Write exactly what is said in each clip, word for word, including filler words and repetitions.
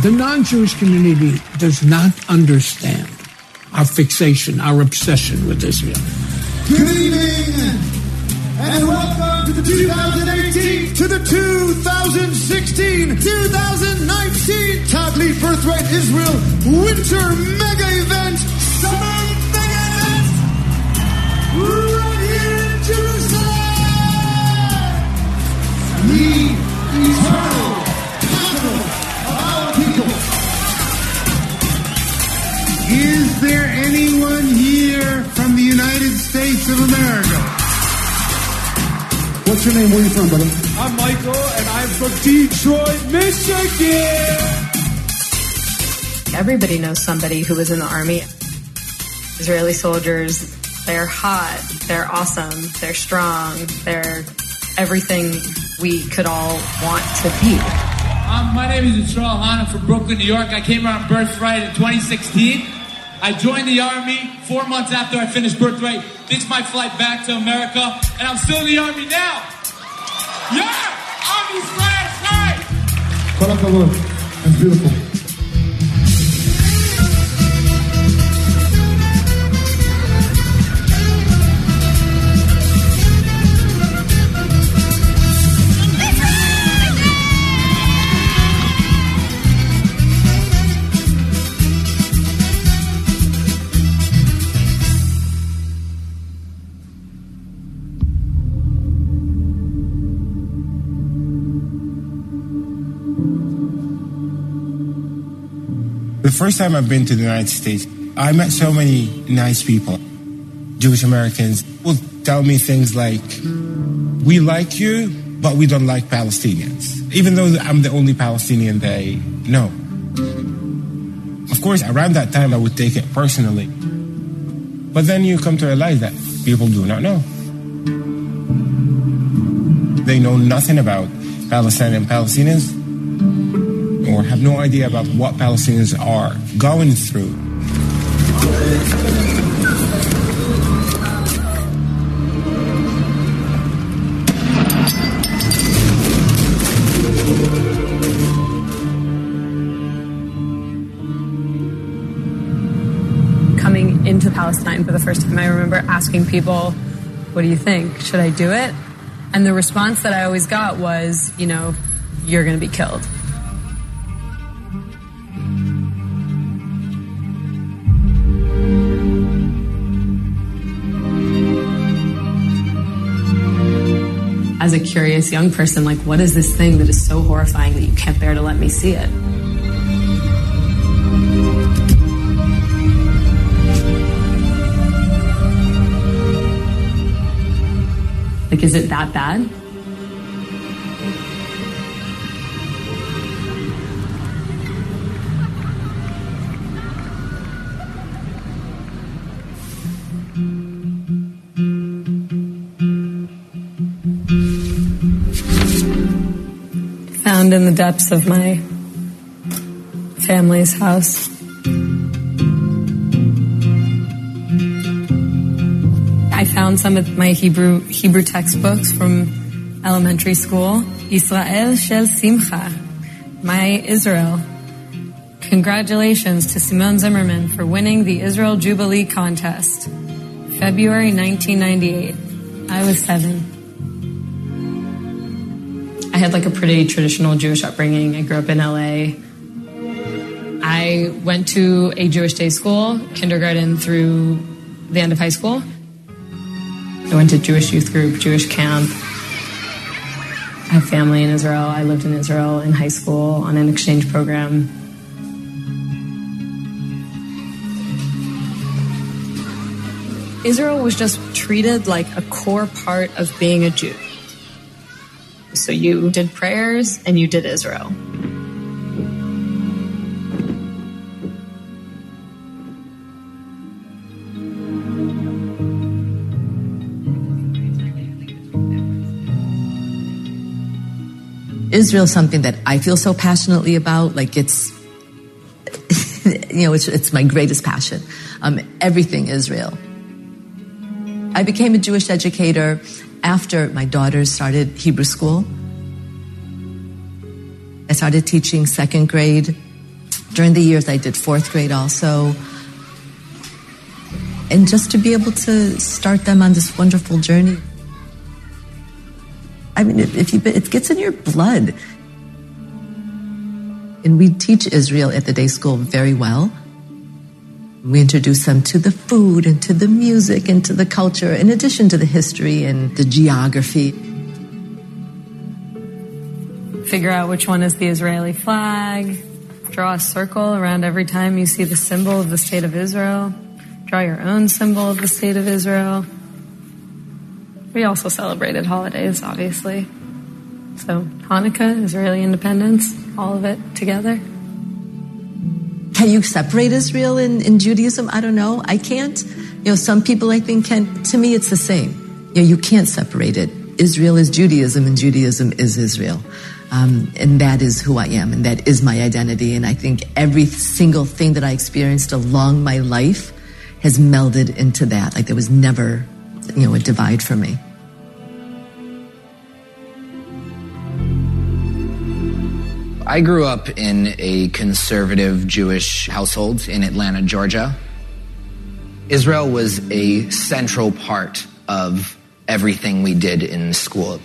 The non-Jewish community does not understand our fixation, our obsession with Israel. Good evening, and welcome to the two thousand eighteen, to the two thousand sixteen, two thousand nineteen Taglit Birthright Israel Winter Mega Event, Summer Mega Event, right here in Jerusalem, the eternal capital of our people. Is there anyone here from the United States of America? What's your name? Where are you from, brother? I'm Michael, and I'm from Detroit, Michigan. Everybody knows somebody who was in the army. Israeli soldiers, they're hot, they're awesome, they're strong, they're everything we could all want to be. Um, my name is Yisrael Hanna from Brooklyn, New York. I came around Birthright in twenty sixteen. I joined the Army four months after I finished Birthright. This is my flight back to America, and I'm still in the Army now. Yeah! Army slash night! Kol hakavod. That's beautiful. The first time I've been to the United States, I met so many nice people. Jewish Americans will tell me things like, we like you, but we don't like Palestinians. Even though I'm the only Palestinian they know. Of course, around that time I would take it personally. But then you come to realize that people do not know. They know nothing about Palestine and Palestinians, or have no idea about what Palestinians are going through. Coming into Palestine for the first time, I remember asking people, what do you think? Should I do it? And the response that I always got was, you know, you're going to be killed. As a curious young person, like, what is this thing that is so horrifying that you can't bear to let me see it? Like, is it that bad? Found in the depths of my family's house. I found some of my Hebrew Hebrew textbooks from elementary school. Israel Shel Simcha, my Israel. Congratulations to Simone Zimmerman for winning the Israel Jubilee Contest. February nineteen ninety-eight. I was seven. I had like a pretty traditional Jewish upbringing. I grew up in L A. I went to a Jewish day school, kindergarten through the end of high school. I went to Jewish youth group, Jewish camp. I have family in Israel. I lived in Israel in high school on an exchange program. Israel was just treated like a core part of being a Jew. So you did prayers and you did Israel. Israel is something that I feel so passionately about. Like it's, you know, it's, it's my greatest passion. Um, everything Israel. I became a Jewish educator after my daughters started Hebrew school. I started teaching second grade During the years I did fourth grade also. And just to be able to start them on this wonderful journey. I mean, if you, it gets in your blood. And we teach Israel at the day school very well. We introduce them to the food and to the music and to the culture, in addition to the history and the geography. Figure out which one is the Israeli flag. Draw a circle around every time you see the symbol of the State of Israel. Draw your own symbol of the State of Israel. We also celebrated holidays, obviously. So Hanukkah, Israeli independence, all of it together. Can you separate Israel and, and Judaism? I don't know. I can't. You know, some people I think can. To me, it's the same. You know, you can't separate it. Israel is Judaism and Judaism is Israel. Um, and that is who I am and that is my identity. And I think every single thing that I experienced along my life has melded into that. Like there was never, you know, a divide for me. I grew up in a conservative Jewish household in Atlanta, Georgia. Israel was a central part of everything we did in school.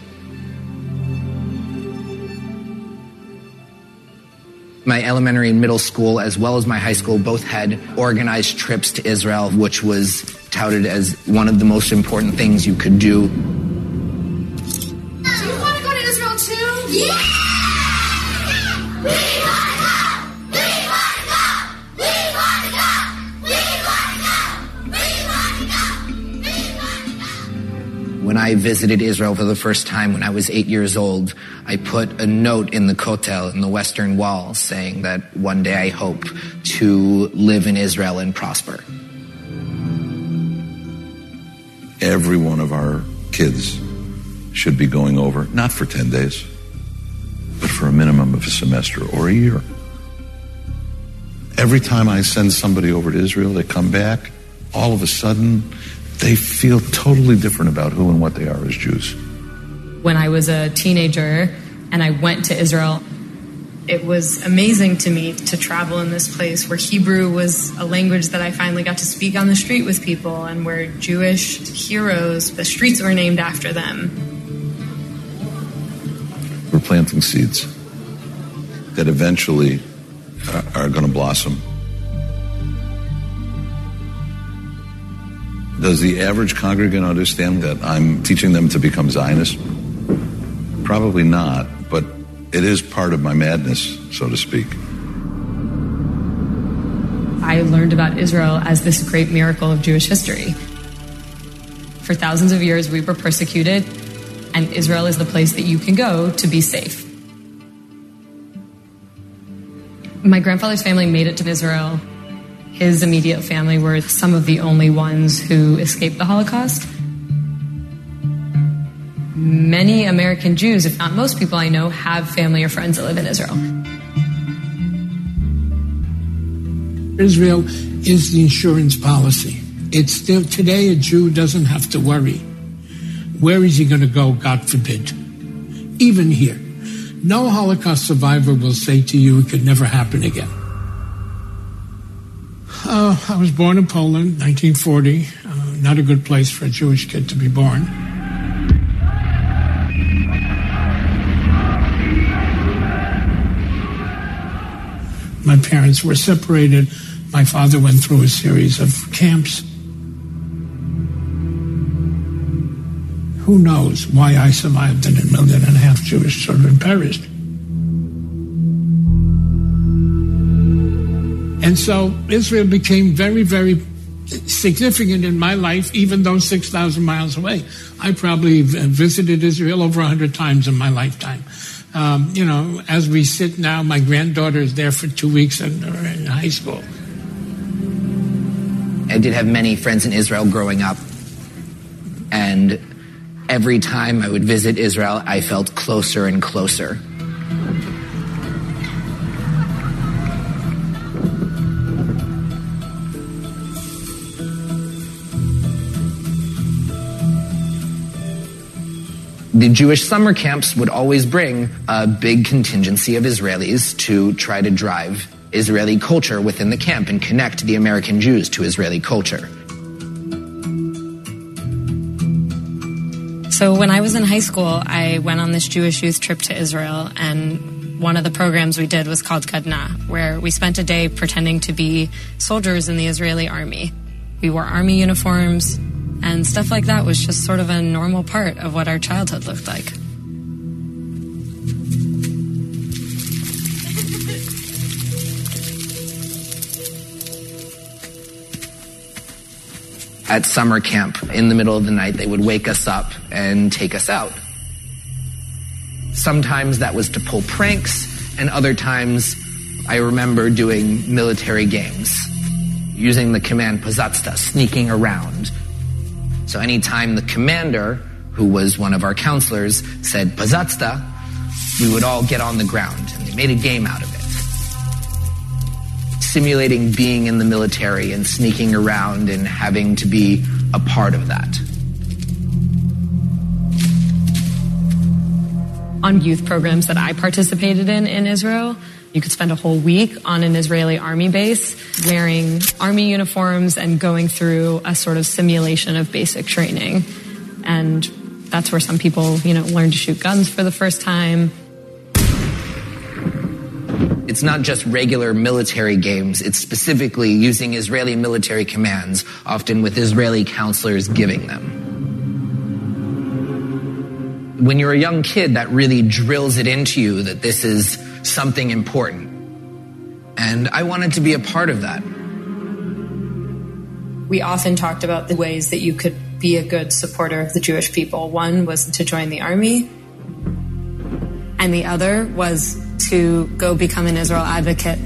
My elementary and middle school, as well as my high school, both had organized trips to Israel, which was touted as one of the most important things you could do. Do you want to go to Israel too? Yeah! We want to go! We want to go! We want to go! We want to go! We want to go! We want to go! When I visited Israel for the first time when I was eight years old, I put a note in the Kotel, in the Western Wall, saying that one day I hope to live in Israel and prosper. Every one of our kids should be going over, not for ten days, but for a minimum of a semester or a year. Every time I send somebody over to Israel, they come back, all of a sudden, they feel totally different about who and what they are as Jews. When I was a teenager and I went to Israel, it was amazing to me to travel in this place where Hebrew was a language that I finally got to speak on the street with people, and where Jewish heroes, the streets were named after them. We're planting seeds that eventually are going to blossom. Does the average congregant understand that I'm teaching them to become Zionists? Probably not, but it is part of my madness, so to speak. I learned about Israel as this great miracle of Jewish history. For thousands of years, we were persecuted, and Israel is the place that you can go to be safe. My grandfather's family made it to Israel. His immediate family were some of the only ones who escaped the Holocaust. Many American Jews, if not most people I know, have family or friends that live in Israel. Israel is the insurance policy. It's still, today a Jew doesn't have to worry. Where is he going to go, God forbid? Even here. No Holocaust survivor will say to you it could never happen again. Uh, I was born in Poland, nineteen forty. Uh, not a good place for a Jewish kid to be born. My parents were separated. My father went through a series of camps. Who knows why I survived and a million and a half Jewish children perished. And so Israel became very, very significant in my life, even though six thousand miles away. I probably visited Israel over one hundred times in my lifetime. Um, you know, as we sit now, my granddaughter is there for two weeks in, in high school. I did have many friends in Israel growing up, and every time I would visit Israel, I felt closer and closer. The Jewish summer camps would always bring a big contingency of Israelis to try to drive Israeli culture within the camp and connect the American Jews to Israeli culture. So when I was in high school, I went on this Jewish youth trip to Israel, and one of the programs we did was called Kadna, where we spent a day pretending to be soldiers in the Israeli army. We wore army uniforms, and stuff like that was just sort of a normal part of what our childhood looked like. At summer camp, in the middle of the night, they would wake us up and take us out. Sometimes that was to pull pranks, and other times I remember doing military games, using the command Pazatsta, sneaking around. So anytime the commander, who was one of our counselors, said Pazatsta, we would all get on the ground, and they made a game out of it. Simulating being in the military and sneaking around and having to be a part of that. On youth programs that I participated in in Israel, you could spend a whole week on an Israeli army base wearing army uniforms and going through a sort of simulation of basic training. And that's where some people, you know, learn to shoot guns for the first time. It's not just regular military games, it's specifically using Israeli military commands, often with Israeli counselors giving them. When you're a young kid, that really drills it into you that this is something important. And I wanted to be a part of that. We often talked about the ways that you could be a good supporter of the Jewish people. One was to join the army, and the other was to go become an Israel advocate.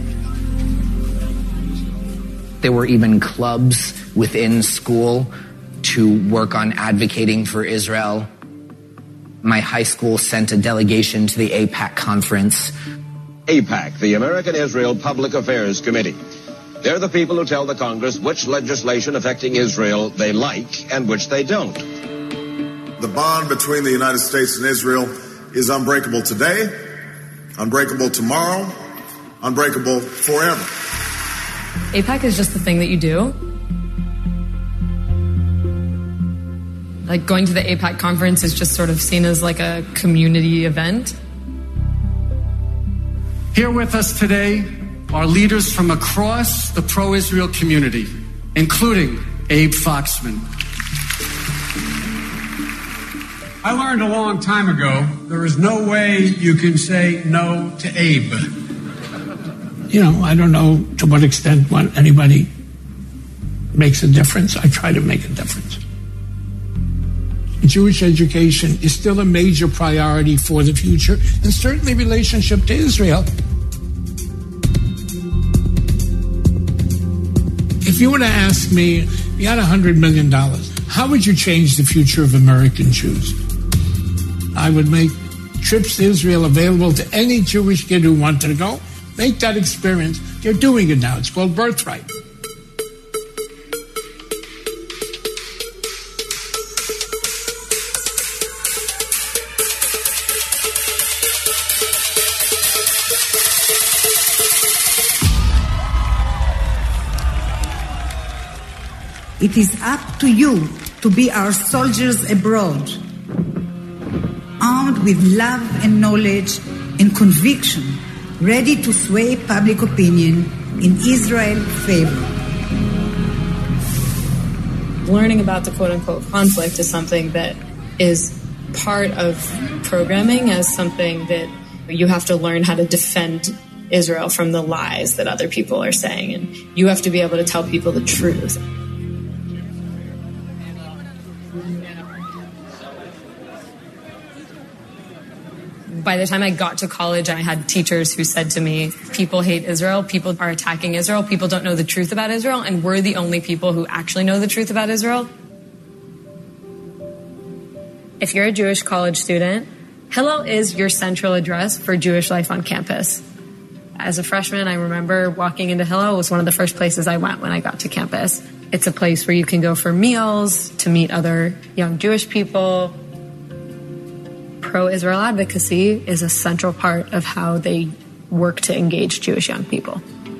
There were even clubs within school to work on advocating for Israel. My high school sent a delegation to the AIPAC conference. AIPAC, the American Israel Public Affairs Committee. They're the people who tell the Congress which legislation affecting Israel they like and which they don't. The bond between the United States and Israel is unbreakable today, unbreakable tomorrow, unbreakable forever. AIPAC is just the thing that you do. Like going to the AIPAC conference is just sort of seen as like a community event. Here with us today are leaders from across the pro-Israel community, including Abe Foxman. I learned a long time ago, there is no way you can say no to Abe. You know, I don't know to what extent what anybody makes a difference. I try to make a difference. Jewish education is still a major priority for the future, and certainly relationship to Israel. If you were to ask me, if you had one hundred million dollars, how would you change the future of American Jews? I would make trips to Israel available to any Jewish kid who wanted to go. Make that experience. They're doing it now. It's called Birthright. It is up to you to be our soldiers abroad, armed with love and knowledge and conviction, ready to sway public opinion in Israel's favor. Learning about the quote-unquote conflict is something that is part of programming, as something that you have to learn how to defend Israel from the lies that other people are saying, and you have to be able to tell people the truth. By the time I got to college, I had teachers who said to me, people hate Israel, people are attacking Israel, people don't know the truth about Israel, and we're the only people who actually know the truth about Israel. If you're a Jewish college student, Hillel is your central address for Jewish life on campus. As a freshman, I remember walking into Hillel. It was one of the first places I went when I got to campus. It's a place where you can go for meals, to meet other young Jewish people. Pro-Israel advocacy is a central part of how they work to engage Jewish young people.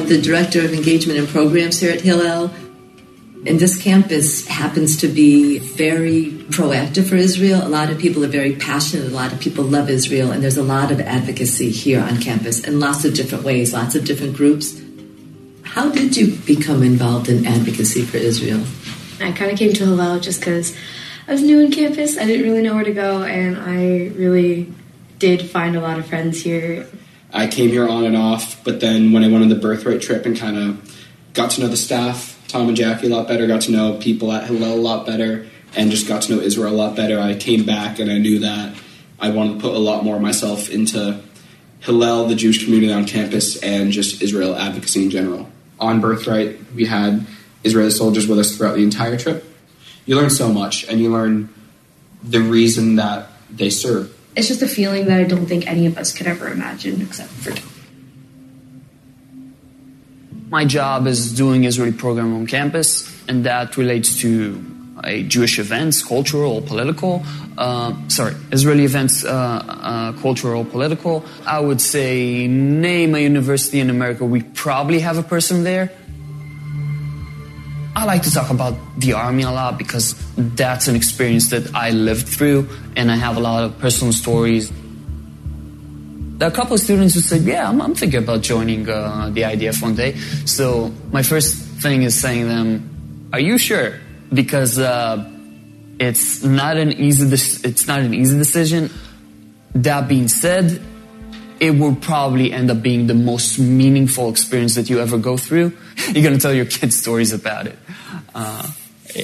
the Director of Engagement and Programs here at Hillel. And this campus happens to be very proactive for Israel. A lot of people are very passionate. A lot of people love Israel. And there's a lot of advocacy here on campus in lots of different ways, lots of different groups. How did you become involved in advocacy for Israel? I kind of came to Hillel just because I was new on campus. I didn't really know where to go, and I really did find a lot of friends here. I came here on and off, but then when I went on the Birthright trip and kind of got to know the staff, Tom and Jackie, a lot better, got to know people at Hillel a lot better, and just got to know Israel a lot better, I came back and I knew that I wanted to put a lot more of myself into Hillel, the Jewish community on campus, and just Israel advocacy in general. On Birthright, we had Israeli soldiers with us throughout the entire trip. You learn so much, and you learn the reason that they serve. It's just a feeling that I don't think any of us could ever imagine except for Tom. My job is doing Israeli program on campus, and that relates to uh, Jewish events, cultural, political. Uh, sorry, Israeli events, uh, uh, cultural, political. I would say name a university in America, we probably have a person there. I like to talk about the Army a lot because that's an experience that I lived through, and I have a lot of personal stories. There are a couple of students who said, yeah, I'm, I'm thinking about joining uh, the I D F one day. So my first thing is saying to them, are you sure? Because uh, it's not an easy it's not an easy decision. That being said, it will probably end up being the most meaningful experience that you ever go through. You're going to tell your kids stories about it. Uh, yeah.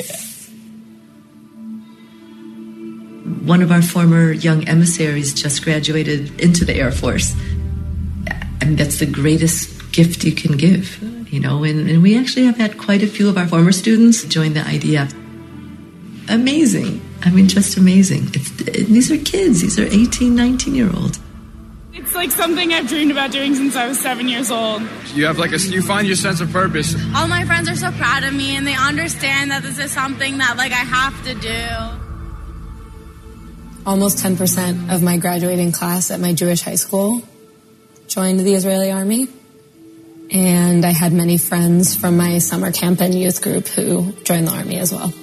One of our former young emissaries just graduated into the Air Force. I mean, that's the greatest gift you can give, you know, and, and we actually have had quite a few of our former students join the I D F. Amazing. I mean, just amazing. It's, these are kids. These are eighteen, nineteen-year-olds. It's like something I've dreamed about doing since I was seven years old. You have like a, you find your sense of purpose. All my friends are so proud of me, and they understand that this is something that like I have to do. Almost ten percent of my graduating class at my Jewish high school joined the Israeli Army. And I had many friends from my summer camp and youth group who joined the Army as well.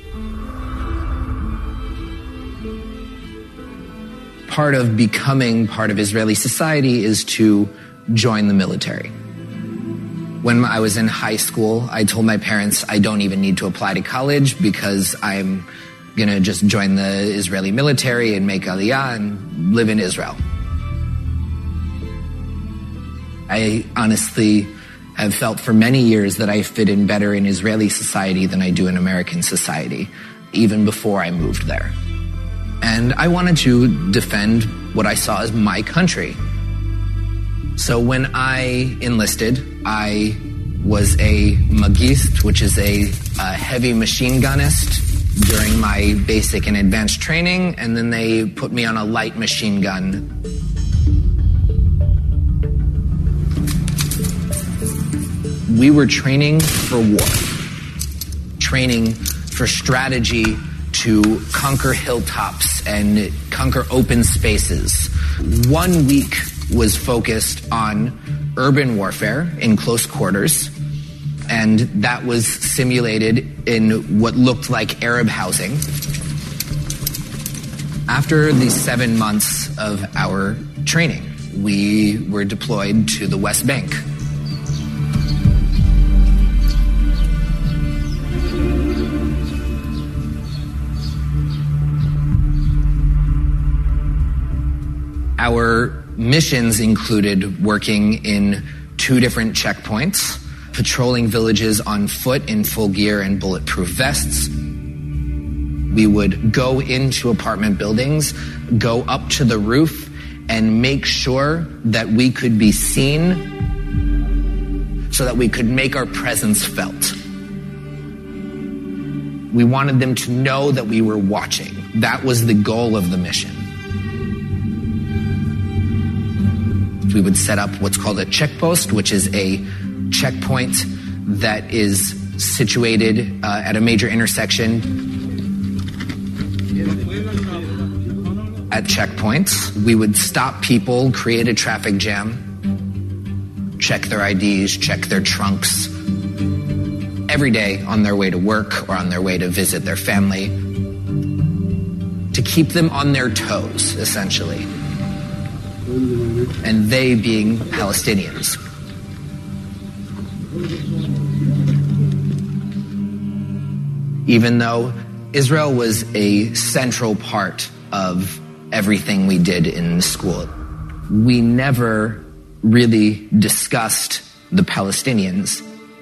Part of becoming part of Israeli society is to join the military. When I was in high school, I told my parents I don't even need to apply to college because I'm going to just join the Israeli military and make Aliyah and live in Israel. I honestly have felt for many years that I fit in better in Israeli society than I do in American society, even before I moved there. And I wanted to defend what I saw as my country. So when I enlisted, I was a magist, which is a, a heavy machine gunist during my basic and advanced training, and then they put me on a light machine gun. We were training for war, training for strategy to conquer hilltops and conquer open spaces. One week was focused on urban warfare in close quarters, and that was simulated in what looked like Arab housing. After the seven months of our training, we were deployed to the West Bank. Our missions included working in two different checkpoints, patrolling villages on foot in full gear and bulletproof vests. We would go into apartment buildings, go up to the roof, and make sure that we could be seen so that we could make our presence felt. We wanted them to know that we were watching. That was the goal of the mission. We would set up what's called a checkpost, which is a checkpoint that is situated uh, at a major intersection. At checkpoints, we would stop people, create a traffic jam, check their I Ds, check their trunks, every day on their way to work or on their way to visit their family, to keep them on their toes, essentially. And they being Palestinians. Even though Israel was a central part of everything we did in school, we never really discussed the Palestinians.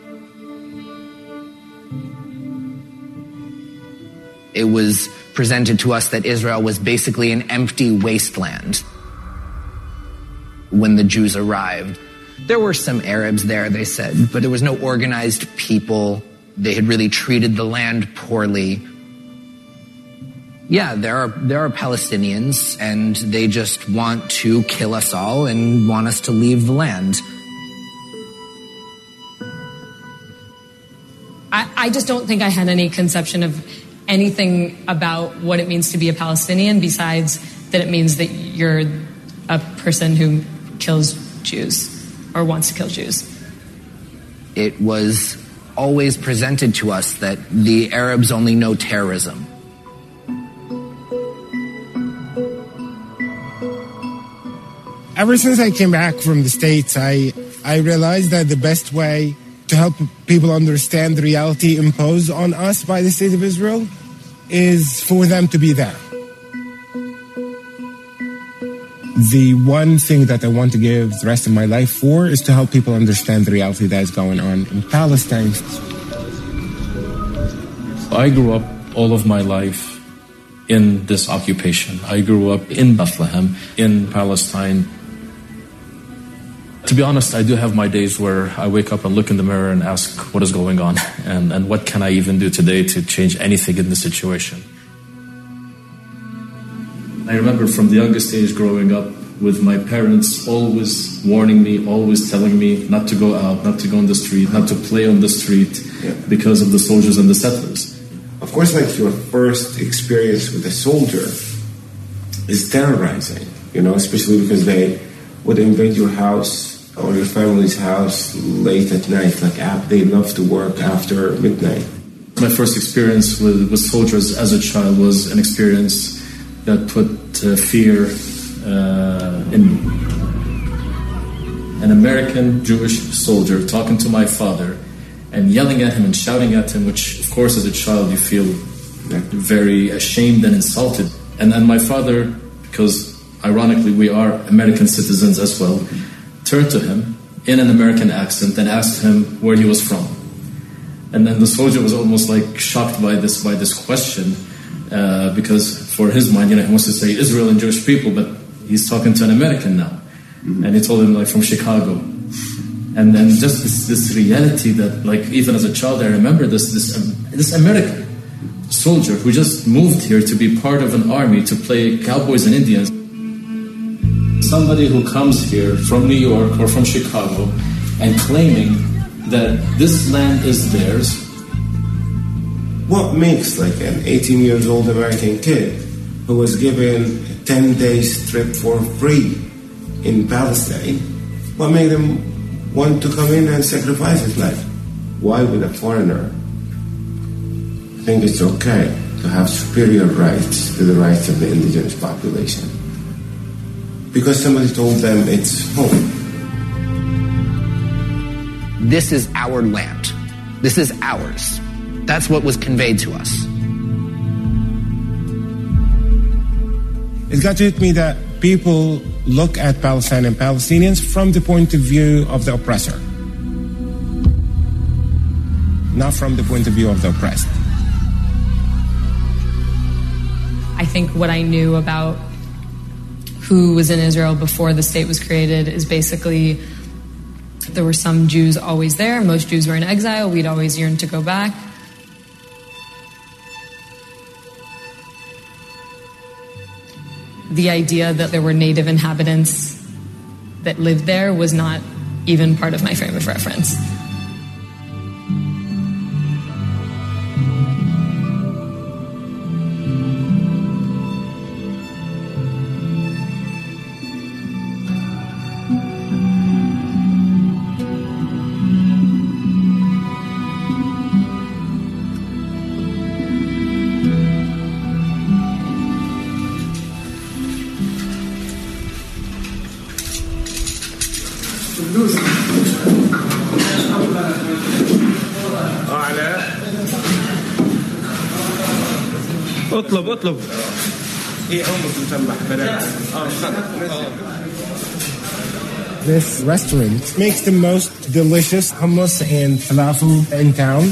It was presented to us that Israel was basically an empty wasteland when the Jews arrived. There were some Arabs there, they said, but there was no organized people. They had really treated the land poorly. Yeah, there are there are Palestinians, and they just want to kill us all and want us to leave the land. I, I just don't think I had any conception of anything about what it means to be a Palestinian besides that it means that you're a person who kills Jews or wants to kill Jews. It was always presented to us that the Arabs only know terrorism. Ever since I came back from the States, I, I realized that the best way to help people understand the reality imposed on us by the State of Israel is for them to be there. The one thing that I want to give the rest of my life for is to help people understand the reality that is going on in Palestine. I grew up all of my life in this occupation. I grew up in Bethlehem, in Palestine. To be honest, I do have my days where I wake up and look in the mirror and ask what is going on and, and what can I even do today to change anything in the situation. I remember from the youngest age growing up with my parents always warning me, always telling me not to go out, not to go on the street, not to play on the street yeah. because of the soldiers and the settlers. Of course, like your first experience with a soldier is terrorizing, you know, especially because they would invade your house or your family's house late at night. Like they love to work after midnight. My first experience with, with soldiers as a child was an experience that put uh, fear uh, in me. An American Jewish soldier talking to my father and yelling at him and shouting at him, which, of course, as a child, you feel very ashamed and insulted. And then my father, because ironically we are American citizens as well, turned to him in an American accent and asked him where he was from. And then the soldier was almost like shocked by this by this question, uh, because for his mind, you know, he wants to say Israel and Jewish people, but he's talking to an American now. Mm-hmm. And he told him, like, from Chicago. And then just this, this reality that, like, even as a child, I remember this this um, this American soldier who just moved here to be part of an army to play cowboys and Indians. Somebody who comes here from New York or from Chicago and claiming that this land is theirs. What makes like an eighteen years old American kid who was given a ten days trip for free in Palestine, what made them want to come in and sacrifice his life? Why would a foreigner think it's okay to have superior rights to the rights of the indigenous population? Because somebody told them it's home. This is our land. This is ours. That's what was conveyed to us. It's got to hit me that people look at Palestine and Palestinians from the point of view of the oppressor, not from the point of view of the oppressed. I think what I knew about who was in Israel before the state was created is basically there were some Jews always there. Most Jews were in exile. We'd always yearned to go back. The idea that there were native inhabitants that lived there was not even part of my frame of reference. اطلب اطلب. This restaurant makes the most delicious hummus and falafel in town.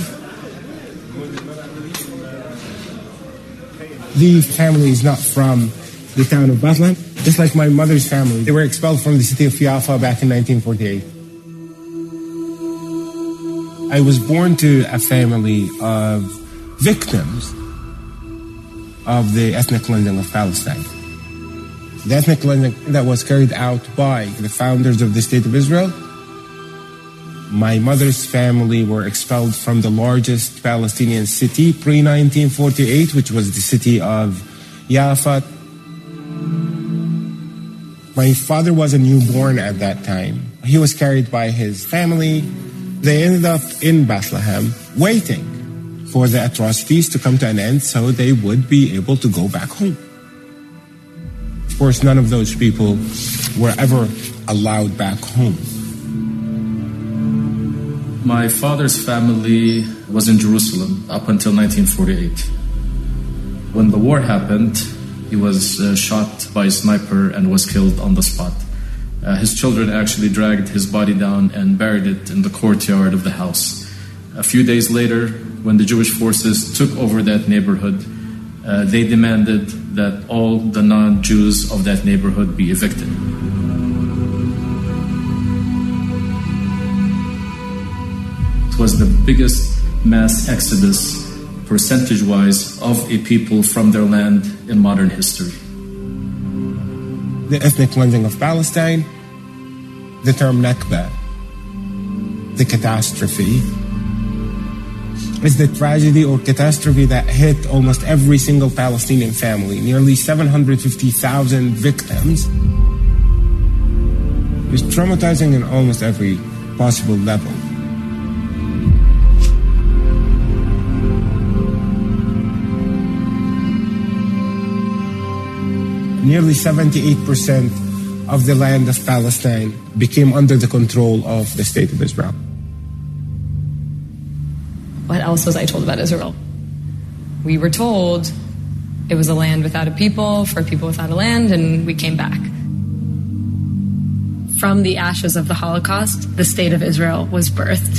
The family is not from the town of Bethlehem. Just like my mother's family, they were expelled from the city of Jaffa back in nineteen forty-eight. I was born to a family of victims of the ethnic cleansing of Palestine. The ethnic cleansing that was carried out by the founders of the State of Israel. My mother's family were expelled from the largest Palestinian city pre nineteen forty-eight, which was the city of Jaffa. My father was a newborn at that time. He was carried by his family. They ended up in Bethlehem waiting for the atrocities to come to an end so they would be able to go back home. Of course, none of those people were ever allowed back home. My father's family was in Jerusalem up until nineteen forty-eight. When the war happened, he was uh, shot by a sniper and was killed on the spot. Uh, his children actually dragged his body down and buried it in the courtyard of the house. A few days later, when the Jewish forces took over that neighborhood, uh, they demanded that all the non-Jews of that neighborhood be evicted. It was the biggest mass exodus, percentage-wise, of a people from their land in modern history. The ethnic cleansing of Palestine, the term Nakba, the catastrophe, is the tragedy or catastrophe that hit almost every single Palestinian family, nearly seven hundred fifty thousand victims. It was traumatizing in almost every possible level. Nearly seventy-eight percent of the land of Palestine became under the control of the State of Israel. What else was I told about Israel? We were told it was a land without a people, for a people without a land, and we came back. From the ashes of the Holocaust, the State of Israel was birthed.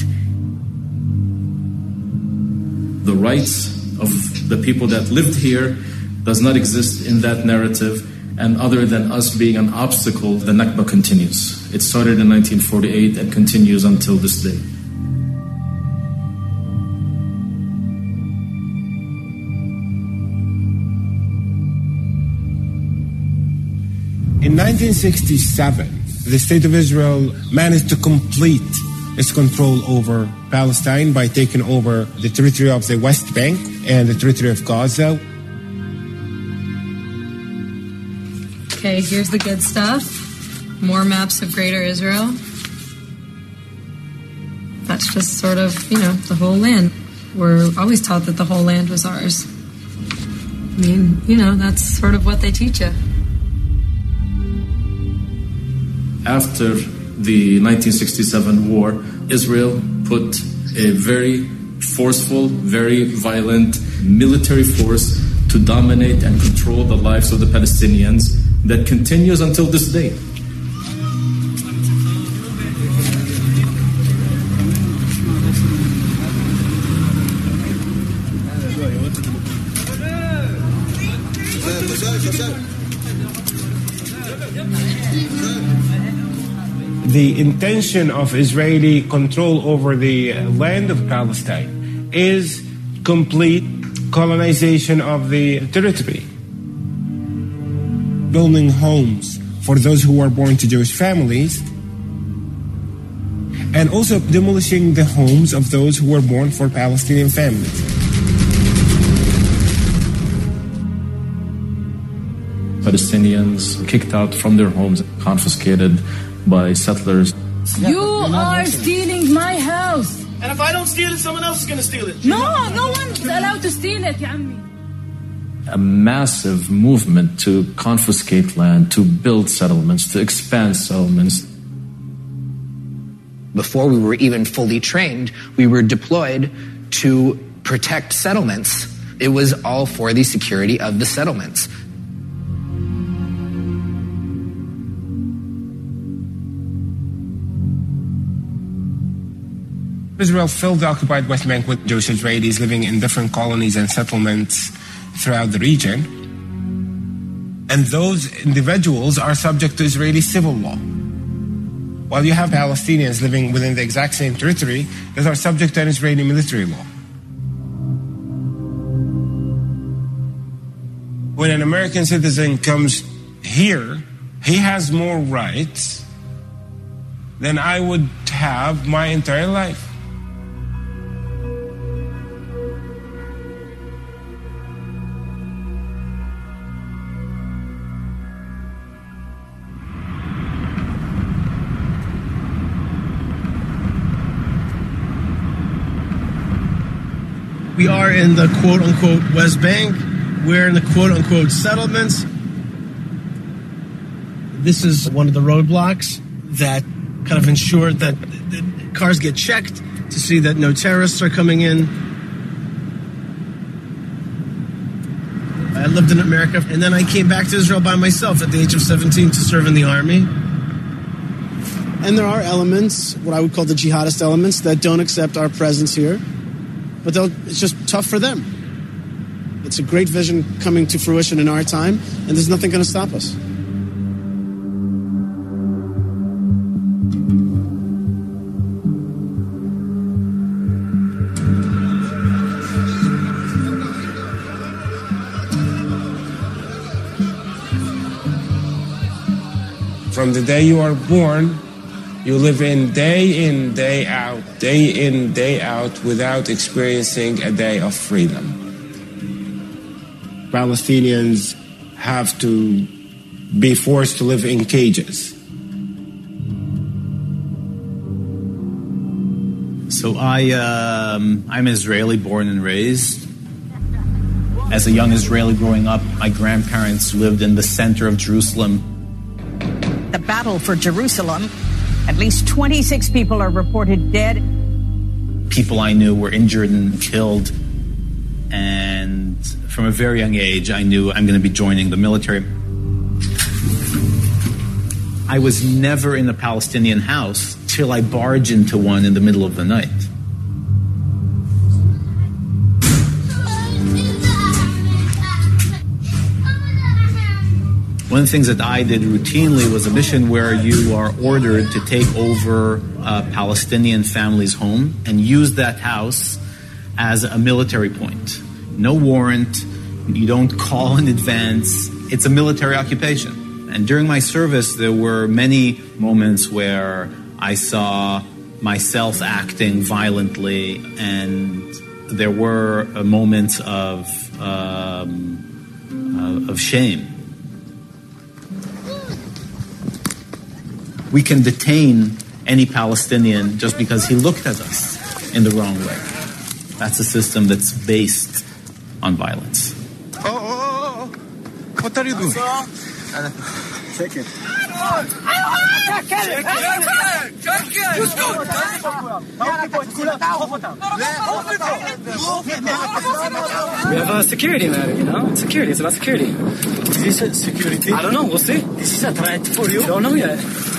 The rights of the people that lived here does not exist in that narrative. And other than us being an obstacle, the Nakba continues. It started in nineteen forty-eight and continues until this day. In nineteen sixty-seven, the State of Israel managed to complete its control over Palestine by taking over the territory of the West Bank and the territory of Gaza. Okay, here's the good stuff. More maps of Greater Israel. That's just sort of, you know, the whole land. We're always taught that the whole land was ours. I mean, you know, that's sort of what they teach you. After the nineteen sixty-seven war, Israel put a very forceful, very violent military force to dominate and control the lives of the Palestinians. That continues until this day. The intention of Israeli control over the land of Palestine is complete colonization of the territory. Building homes for those who were born to Jewish families, and also demolishing the homes of those who were born for Palestinian families. Palestinians kicked out from their homes, confiscated by settlers. You are stealing my house. And if I don't steal it, someone else is going to steal it. No, no one's allowed to steal it, ya ammi. A massive movement to confiscate land, to build settlements, to expand settlements. Before we were even fully trained, we were deployed to protect settlements It was all for the security of the settlements. Israel filled the occupied West Bank with Jewish Israelis living in different colonies and settlements throughout the region. And those individuals are subject to Israeli civil law. While you have Palestinians living within the exact same territory that are subject to an Israeli military law. When an American citizen comes here, he has more rights than I would have my entire life. We are in the quote-unquote West Bank. We're in the quote-unquote settlements. This is one of the roadblocks that kind of ensure that cars get checked to see that no terrorists are coming in. I lived in America, and then I came back to Israel by myself at the age of seventeen to serve in the army. And there are elements, what I would call the jihadist elements, that don't accept our presence here. But it's just tough for them. It's a great vision coming to fruition in our time, and there's nothing going to stop us. From the day you are born, you live in day in, day out, day in, day out, without experiencing a day of freedom. Palestinians have to be forced to live in cages. So I, um, I'm Israeli, born and raised. As a young Israeli growing up, my grandparents lived in the center of Jerusalem. The battle for Jerusalem. At least twenty-six people are reported dead. People I knew were injured and killed. And from a very young age, I knew I'm going to be joining the military. I was never in a Palestinian house till I barged into one in the middle of the night. One of the things that I did routinely was a mission where you are ordered to take over a Palestinian family's home and use that house as a military point. No warrant, you don't call in advance, it's a military occupation. And during my service, there were many moments where I saw myself acting violently, and there were moments of, um, uh, of shame. We can detain any Palestinian just because he looked at us in the wrong way. That's a system that's based on violence. Oh, oh, oh, oh. What are you doing? Check it. We have a security matter, you know? Security, it's about security. Is this security? I don't know, we'll see. This is a threat for you. Don't know yet.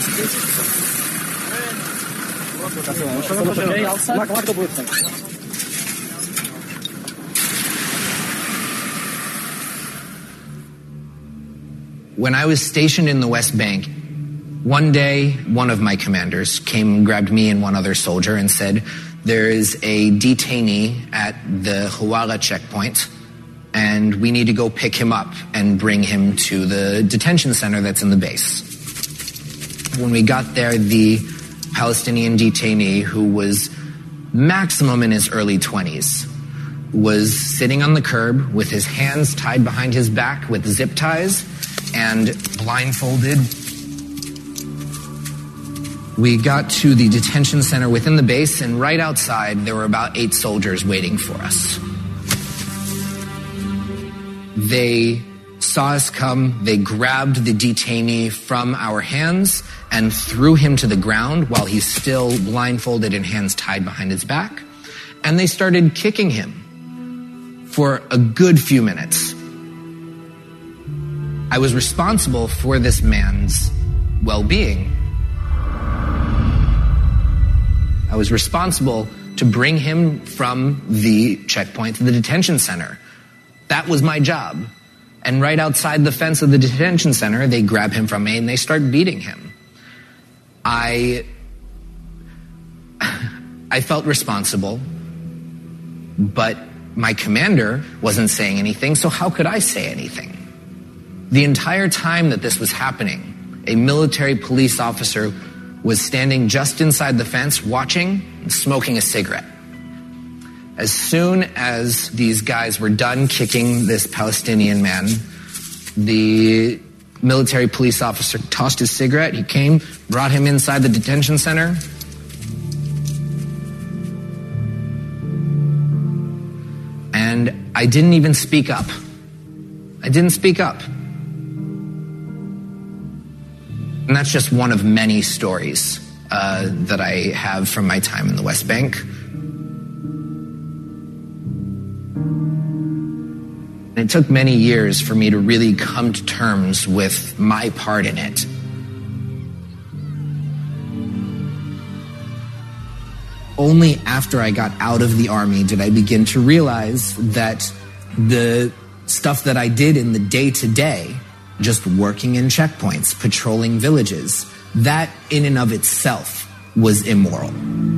When I was stationed in the West Bank, one day one of my commanders came and grabbed me and one other soldier and said, there is a detainee at the Hawara checkpoint, and we need to go pick him up and bring him to the detention center that's in the base. When we got there, the Palestinian detainee, who was maximum in his early twenties, was sitting on the curb with his hands tied behind his back with zip ties and blindfolded. We got to the detention center within the base, and right outside there were about eight soldiers waiting for us. They saw us come, they grabbed the detainee from our hands and threw him to the ground while he's still blindfolded and hands tied behind his back, and they started kicking him. for a good few minutes. I was responsible for this man's well-being. I was responsible to bring him from the checkpoint to the detention center. That was my job. And right outside the fence of the detention center, they grab him from me and they start beating him. I, I felt responsible, but my commander wasn't saying anything, so how could I say anything? The entire time that this was happening, a military police officer was standing just inside the fence watching and smoking a cigarette. As soon as these guys were done kicking this Palestinian man, the military police officer tossed his cigarette. He came, brought him inside the detention center. And I didn't even speak up. I didn't speak up. And that's just one of many stories uh, that I have from my time in the West Bank. It took many years for me to really come to terms with my part in it. Only after I got out of the army did I begin to realize that the stuff that I did in the day-to-day, just working in checkpoints, patrolling villages, that in and of itself was immoral.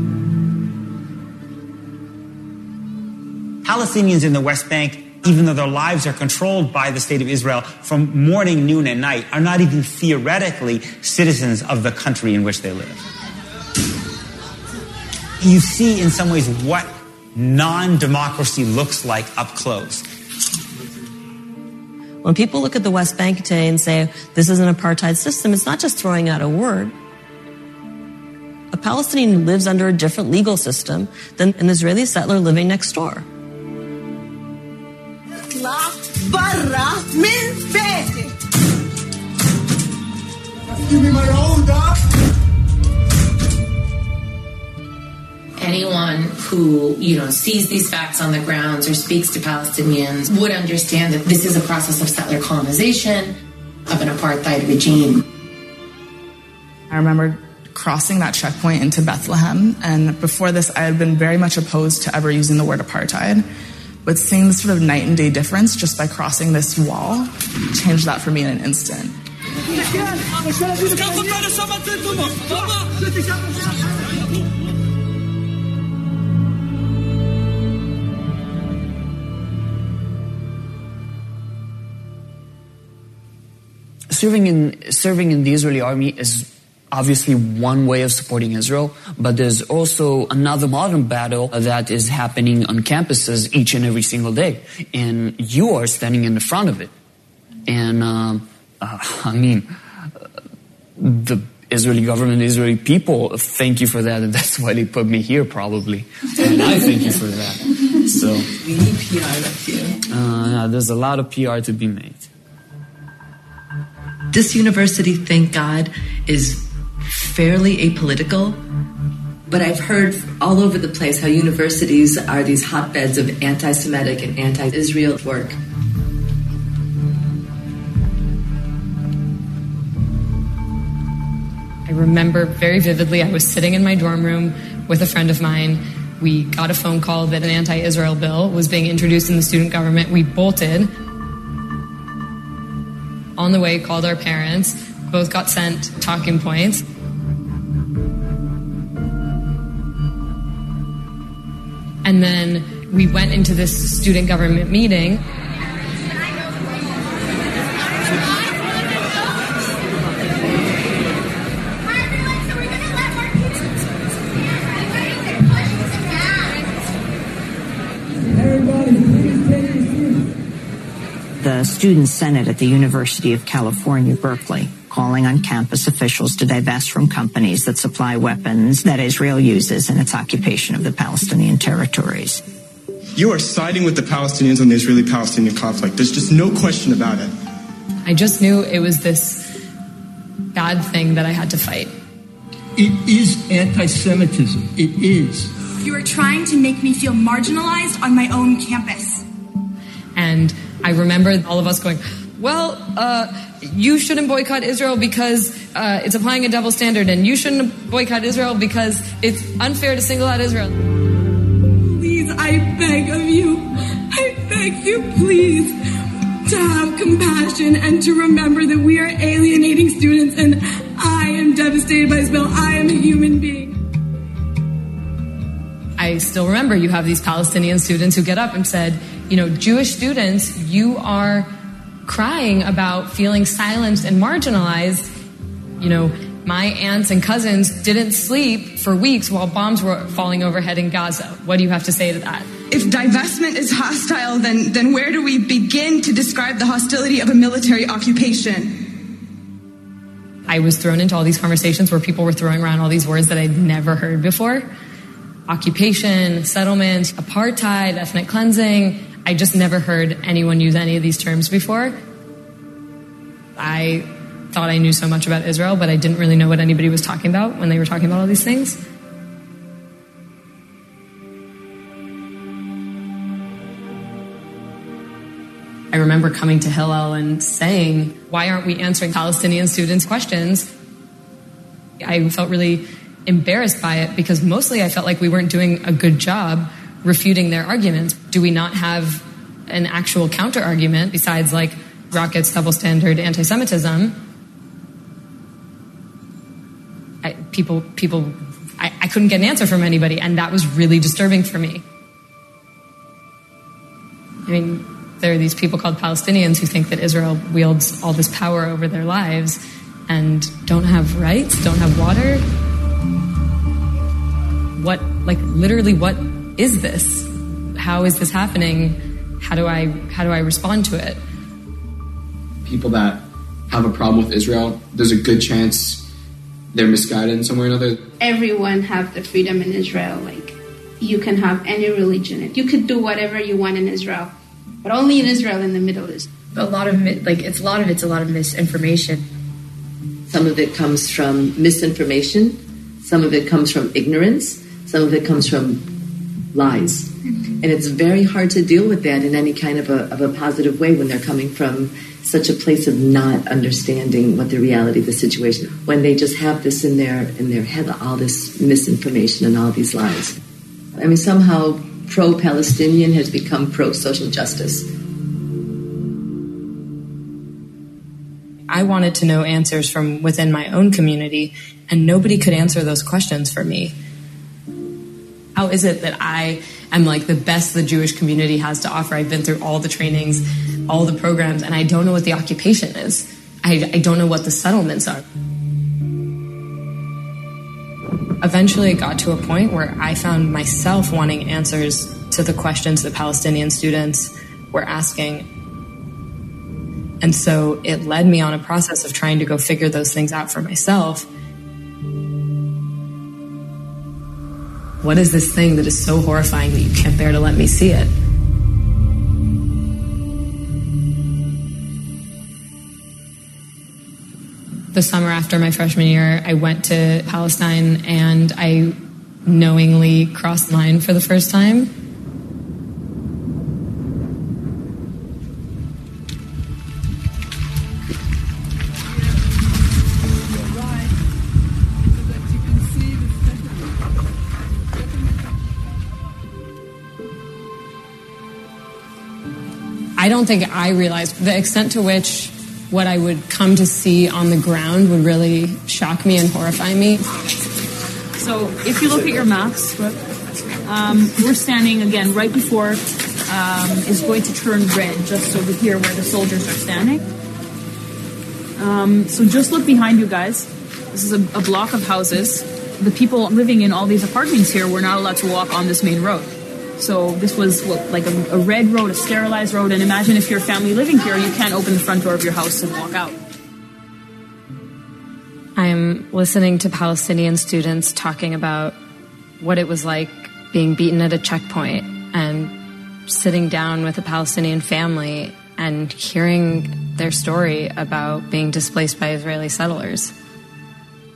Palestinians in the West Bank, even though their lives are controlled by the State of Israel from morning, noon, and night, are not even theoretically citizens of the country in which they live. You see in some ways what non-democracy looks like up close. When people look at the West Bank today and say, this is an apartheid system, it's not just throwing out a word. A Palestinian lives under a different legal system than an Israeli settler living next door. Give me my own dog. Anyone who, you know, sees these facts on the grounds or speaks to Palestinians would understand that this is a process of settler colonization, of an apartheid regime. I remember crossing that checkpoint into Bethlehem, and before this I had been very much opposed to ever using the word apartheid. But seeing the sort of night and day difference just by crossing this wall changed that for me in an instant. Serving in serving in the Israeli army is obviously one way of supporting Israel, but there's also another modern battle that is happening on campuses each and every single day, and you are standing in the front of it. And um, uh, I mean, the Israeli government, the Israeli people, thank you for that, and that's why they put me here, probably. And I thank you for that. So we need P R up here. Uh, yeah, there's a lot of P R to be made. This university, thank God, is fairly apolitical, but I've heard all over the place how universities are these hotbeds of anti-Semitic and anti-Israel work. I remember very vividly, I was sitting in my dorm room with a friend of mine. We got a phone call that an anti-Israel bill was being introduced in the student government. We bolted. On the way, called our parents. Both got sent talking points. And then we went into this student government meeting. The Student Senate at the University of California, Berkeley, calling on campus officials to divest from companies that supply weapons that Israel uses in its occupation of the Palestinian territories. You are siding with the Palestinians on the Israeli-Palestinian conflict. There's just no question about it. I just knew it was this bad thing that I had to fight. It is anti-Semitism. It is. You are trying to make me feel marginalized on my own campus. And I remember all of us going, well, uh, you shouldn't boycott Israel because uh, it's applying a double standard, and you shouldn't boycott Israel because it's unfair to single out Israel. Please, I beg of you, I beg you, please, to have compassion and to remember that we are alienating students, and I am devastated by this bill. I am a human being. I still remember you have these Palestinian students who get up and said, you know, Jewish students, you are crying about feeling silenced and marginalized. You know, my aunts and cousins didn't sleep for weeks while bombs were falling overhead in Gaza. What do you have to say to that? If divestment is hostile, then, then where do we begin to describe the hostility of a military occupation? I was thrown into all these conversations where people were throwing around all these words that I'd never heard before. Occupation, settlement, apartheid, ethnic cleansing. I just never heard anyone use any of these terms before. I thought I knew so much about Israel, but I didn't really know what anybody was talking about when they were talking about all these things. I remember coming to Hillel and saying, why aren't we answering Palestinian students' questions? I felt really embarrassed by it because mostly I felt like we weren't doing a good job refuting their arguments. Do we not have an actual counter argument besides like rockets, double standard, anti-Semitism? I, people, people, I, I couldn't get an answer from anybody, and that was really disturbing for me. I mean, there are these people called Palestinians who think that Israel wields all this power over their lives and don't have rights, don't have water. What, like, literally, what is this? How is this happening? How do I, how do I respond to it? People that have a problem with Israel, there's a good chance they're misguided in some way or another. Everyone have the freedom in Israel. Like, you can have any religion. You could do whatever you want in Israel, but only in Israel in the Middle East. A lot of like it's a lot of it's a lot of misinformation. Some of it comes from misinformation. Some of it comes from ignorance. Some of it comes from lies. And it's very hard to deal with that in any kind of a, of a positive way when they're coming from such a place of not understanding what the reality of the situation. When they just have this in their in their head, all this misinformation and all these lies. I mean, somehow pro-Palestinian has become pro-social justice. I wanted to know answers from within my own community, and nobody could answer those questions for me. How is it that I am like the best the Jewish community has to offer? I've been through all the trainings, all the programs, and I don't know what the occupation is. I, I don't know what the settlements are. Eventually it got to a point where I found myself wanting answers to the questions that Palestinian students were asking. And so it led me on a process of trying to go figure those things out for myself. What is this thing that is so horrifying that you can't bear to let me see it? The summer after my freshman year, I went to Palestine and I knowingly crossed the line for the first time. I don't think I realized the extent to which what I would come to see on the ground would really shock me and horrify me. So if you look at your maps, um, we're standing again right before um, is going to turn red, just over here where the soldiers are standing. Um, so just look behind you guys. This is a, a block of houses. The people living in all these apartments here were not allowed to walk on this main road. So this was what, like a, a red road, a sterilized road. And imagine if you're a family living here, you can't open the front door of your house and walk out. I'm listening to Palestinian students talking about what it was like being beaten at a checkpoint and sitting down with a Palestinian family and hearing their story about being displaced by Israeli settlers.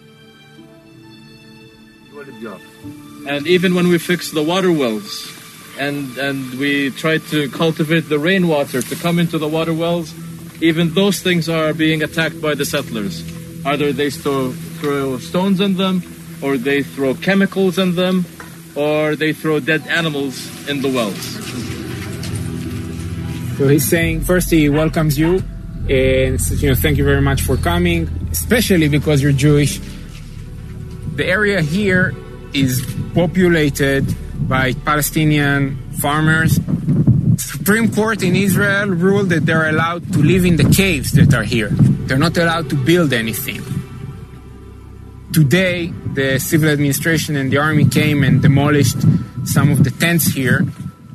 And even when we fix the water wells, and, and we try to cultivate the rainwater to come into the water wells, even those things are being attacked by the settlers. Either they throw, throw stones in them, or they throw chemicals in them, or they throw dead animals in the wells. So he's saying, first he welcomes you, and says, you know, thank you very much for coming, especially because you're Jewish. The area here is populated by Palestinian farmers. Supreme Court in Israel ruled that they're allowed to live in the caves that are here. They're not allowed to build anything. Today, the civil administration and the army came and demolished some of the tents here.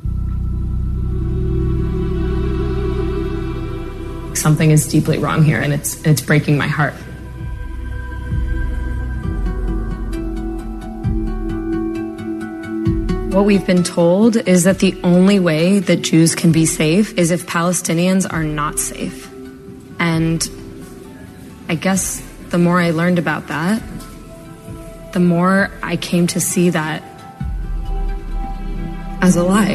Something is deeply wrong here, and it's, it's breaking my heart. What we've been told is that the only way that Jews can be safe is if Palestinians are not safe. And I guess the more I learned about that, the more I came to see that as a lie.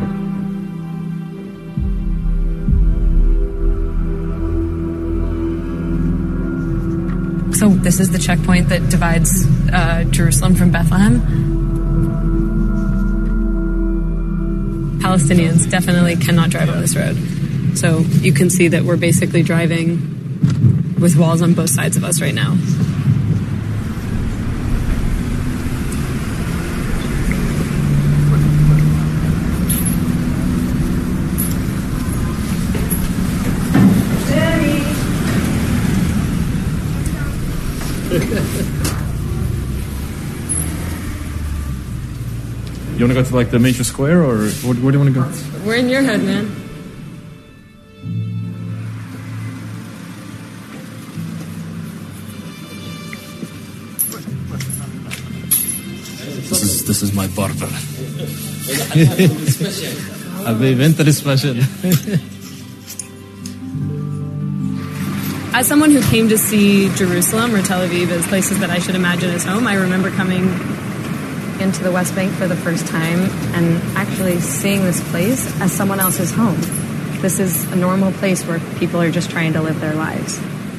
So this is the checkpoint that divides uh, Jerusalem from Bethlehem. Palestinians definitely cannot drive on this road. So you can see that we're basically driving with walls on both sides of us right now. You want to go to like the major square, or where, where do you want to go? We're in your hood, man. This is this is my barber. Habibi, انت special. As someone who came to see Jerusalem or Tel Aviv as places that I should imagine as home, I remember coming into the West Bank for the first time and actually seeing this place as someone else's home. This is a normal place where people are just trying to live their lives.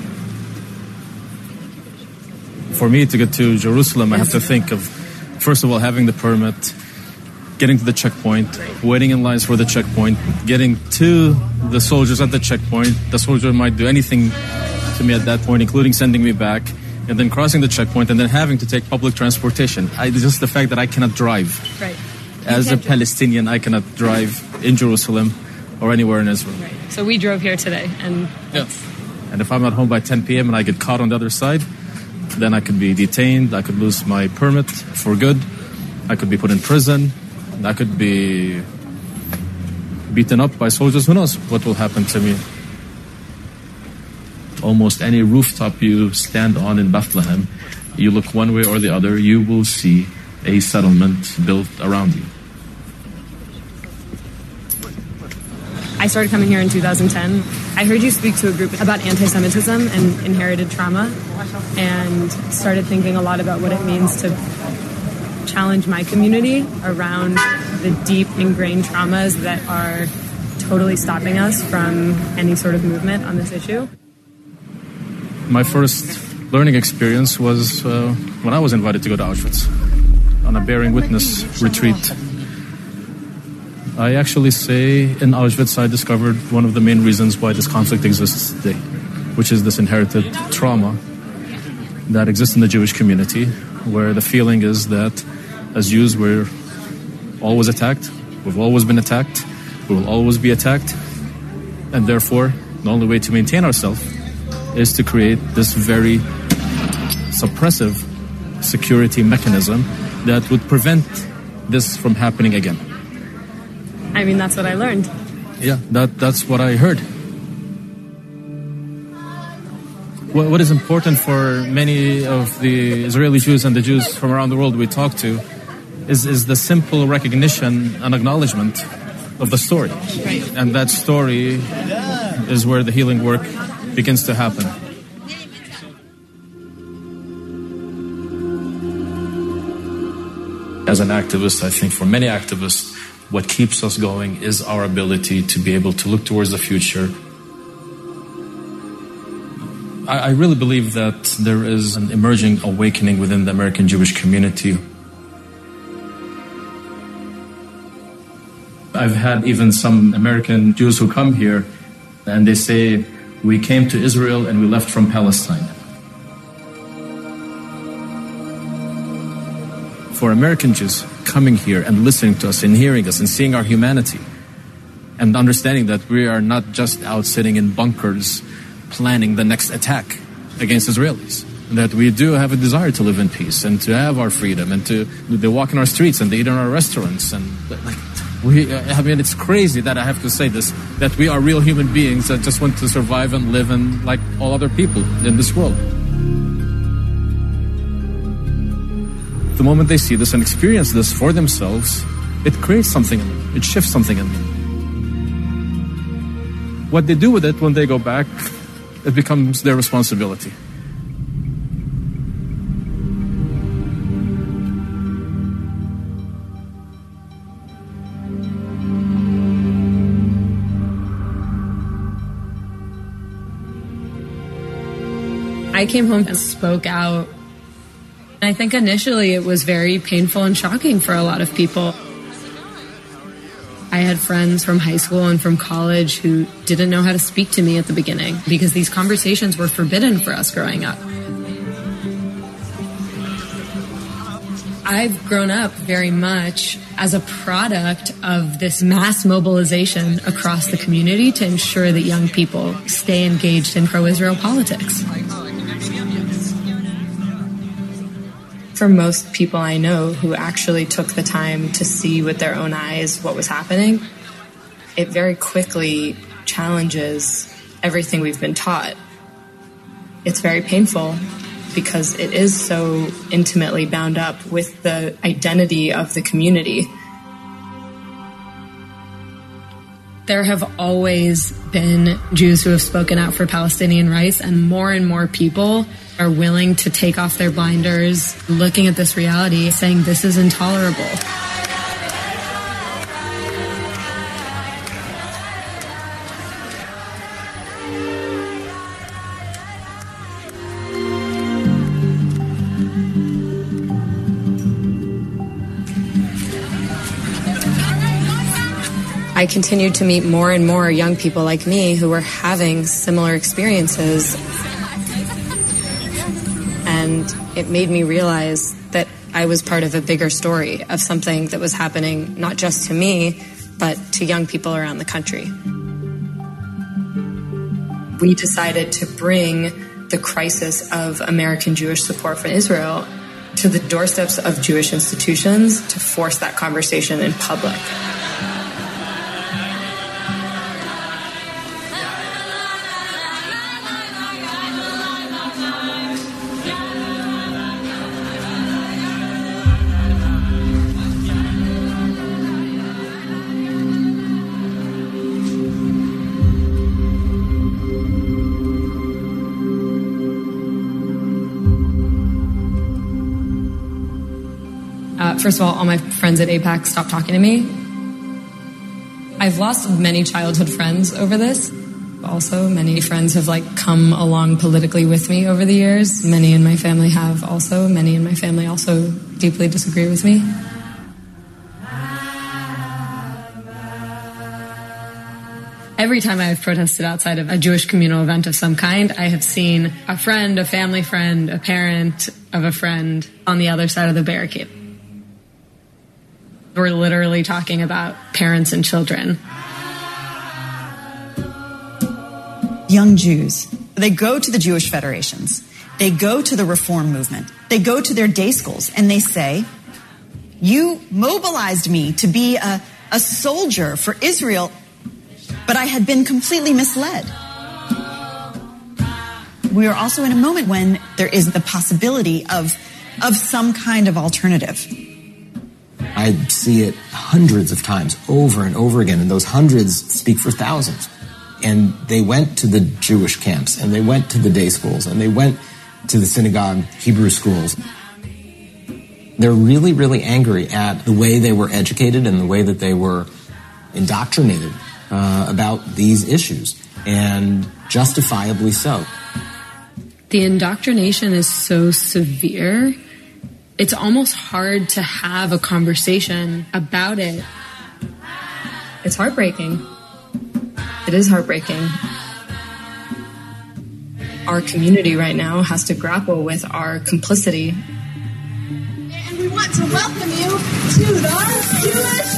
For me to get to Jerusalem, I have to think of, first of all, having the permit, getting to the checkpoint, waiting in lines for the checkpoint, getting to the soldiers at the checkpoint. The soldier might do anything to me at that point, including sending me back, and then crossing the checkpoint, and then having to take public transportation. I, just the fact that I cannot drive. Right. As a Palestinian, I cannot drive in Jerusalem or anywhere in Israel. Right. So we drove here today, and yeah. And if I'm not home by ten p.m. and I get caught on the other side, then I could be detained, I could lose my permit for good, I could be put in prison, I could be beaten up by soldiers. Who knows what will happen to me? Almost any rooftop you stand on in Bethlehem, you look one way or the other, you will see a settlement built around you. I started coming here in two thousand ten. I heard you speak to a group about anti-Semitism and inherited trauma, and started thinking a lot about what it means to challenge my community around the deep ingrained traumas that are totally stopping us from any sort of movement on this issue. My first learning experience was uh, when I was invited to go to Auschwitz on a bearing witness retreat. I actually say in Auschwitz I discovered one of the main reasons why this conflict exists today, which is this inherited trauma that exists in the Jewish community, where the feeling is that as Jews we're always attacked, we've always been attacked, we will always be attacked, and therefore the only way to maintain ourselves is to create this very suppressive security mechanism that would prevent this from happening again. I mean, that's what I learned. Yeah, that that's what I heard. What, what is important for many of the Israeli Jews and the Jews from around the world we talk to is, is the simple recognition and acknowledgement of the story. Right. And that story is where the healing work begins to happen. As an activist, I think for many activists, What keeps us going is our ability to be able to look towards the future. I, I really believe that there is an emerging awakening within the American Jewish community. I've had even some American Jews who come here and they say, we came to Israel and we left from Palestine. For American Jews coming here and listening to us and hearing us and seeing our humanity and understanding that we are not just out sitting in bunkers planning the next attack against Israelis, that we do have a desire to live in peace and to have our freedom and to they walk in our streets and they eat in our restaurants and like we I mean it's crazy that I have to say this, that we are real human beings that just want to survive and live in like all other people in this world. The moment they see this and experience this for themselves, it creates something in them. It shifts something in them. What they do with it when they go back, it becomes their responsibility. I came home and spoke out. I think initially it was very painful and shocking for a lot of people. I had friends from high school and from college who didn't know how to speak to me at the beginning because these conversations were forbidden for us growing up. I've grown up very much as a product of this mass mobilization across the community to ensure that young people stay engaged in pro-Israel politics. For most people I know who actually took the time to see with their own eyes what was happening, it very quickly challenges everything we've been taught. It's very painful because it is so intimately bound up with the identity of the community. There have always been Jews who have spoken out for Palestinian rights, and more and more people are willing to take off their blinders, looking at this reality, saying this is intolerable. I continued to meet more and more young people like me who were having similar experiences. And it made me realize that I was part of a bigger story of something that was happening not just to me, but to young people around the country. We decided to bring the crisis of American Jewish support for Israel to the doorsteps of Jewish institutions to force that conversation in public. First of all, all my friends at AIPAC stopped talking to me. I've lost many childhood friends over this. Also, many friends have like come along politically with me over the years. Many in my family have also. Many in my family also deeply disagree with me. Every time I have protested outside of a Jewish communal event of some kind, I have seen a friend, a family friend, a parent of a friend on the other side of the barricade. We're literally talking about parents and children. Young Jews, they go to the Jewish federations, they go to the Reform movement, they go to their day schools, and they say, you mobilized me to be a, a soldier for Israel, but I had been completely misled. We are also in a moment when there is the possibility of, of some kind of alternative. I see it hundreds of times, over and over again, and those hundreds speak for thousands. And they went to the Jewish camps, and they went to the day schools, and they went to the synagogue Hebrew schools. They're really, really angry at the way they were educated and the way that they were indoctrinated uh, about these issues, and justifiably so. The indoctrination is so severe, it's almost hard to have a conversation about it. It's heartbreaking. It is heartbreaking. Our community right now has to grapple with our complicity. And we want to welcome you to the Jewish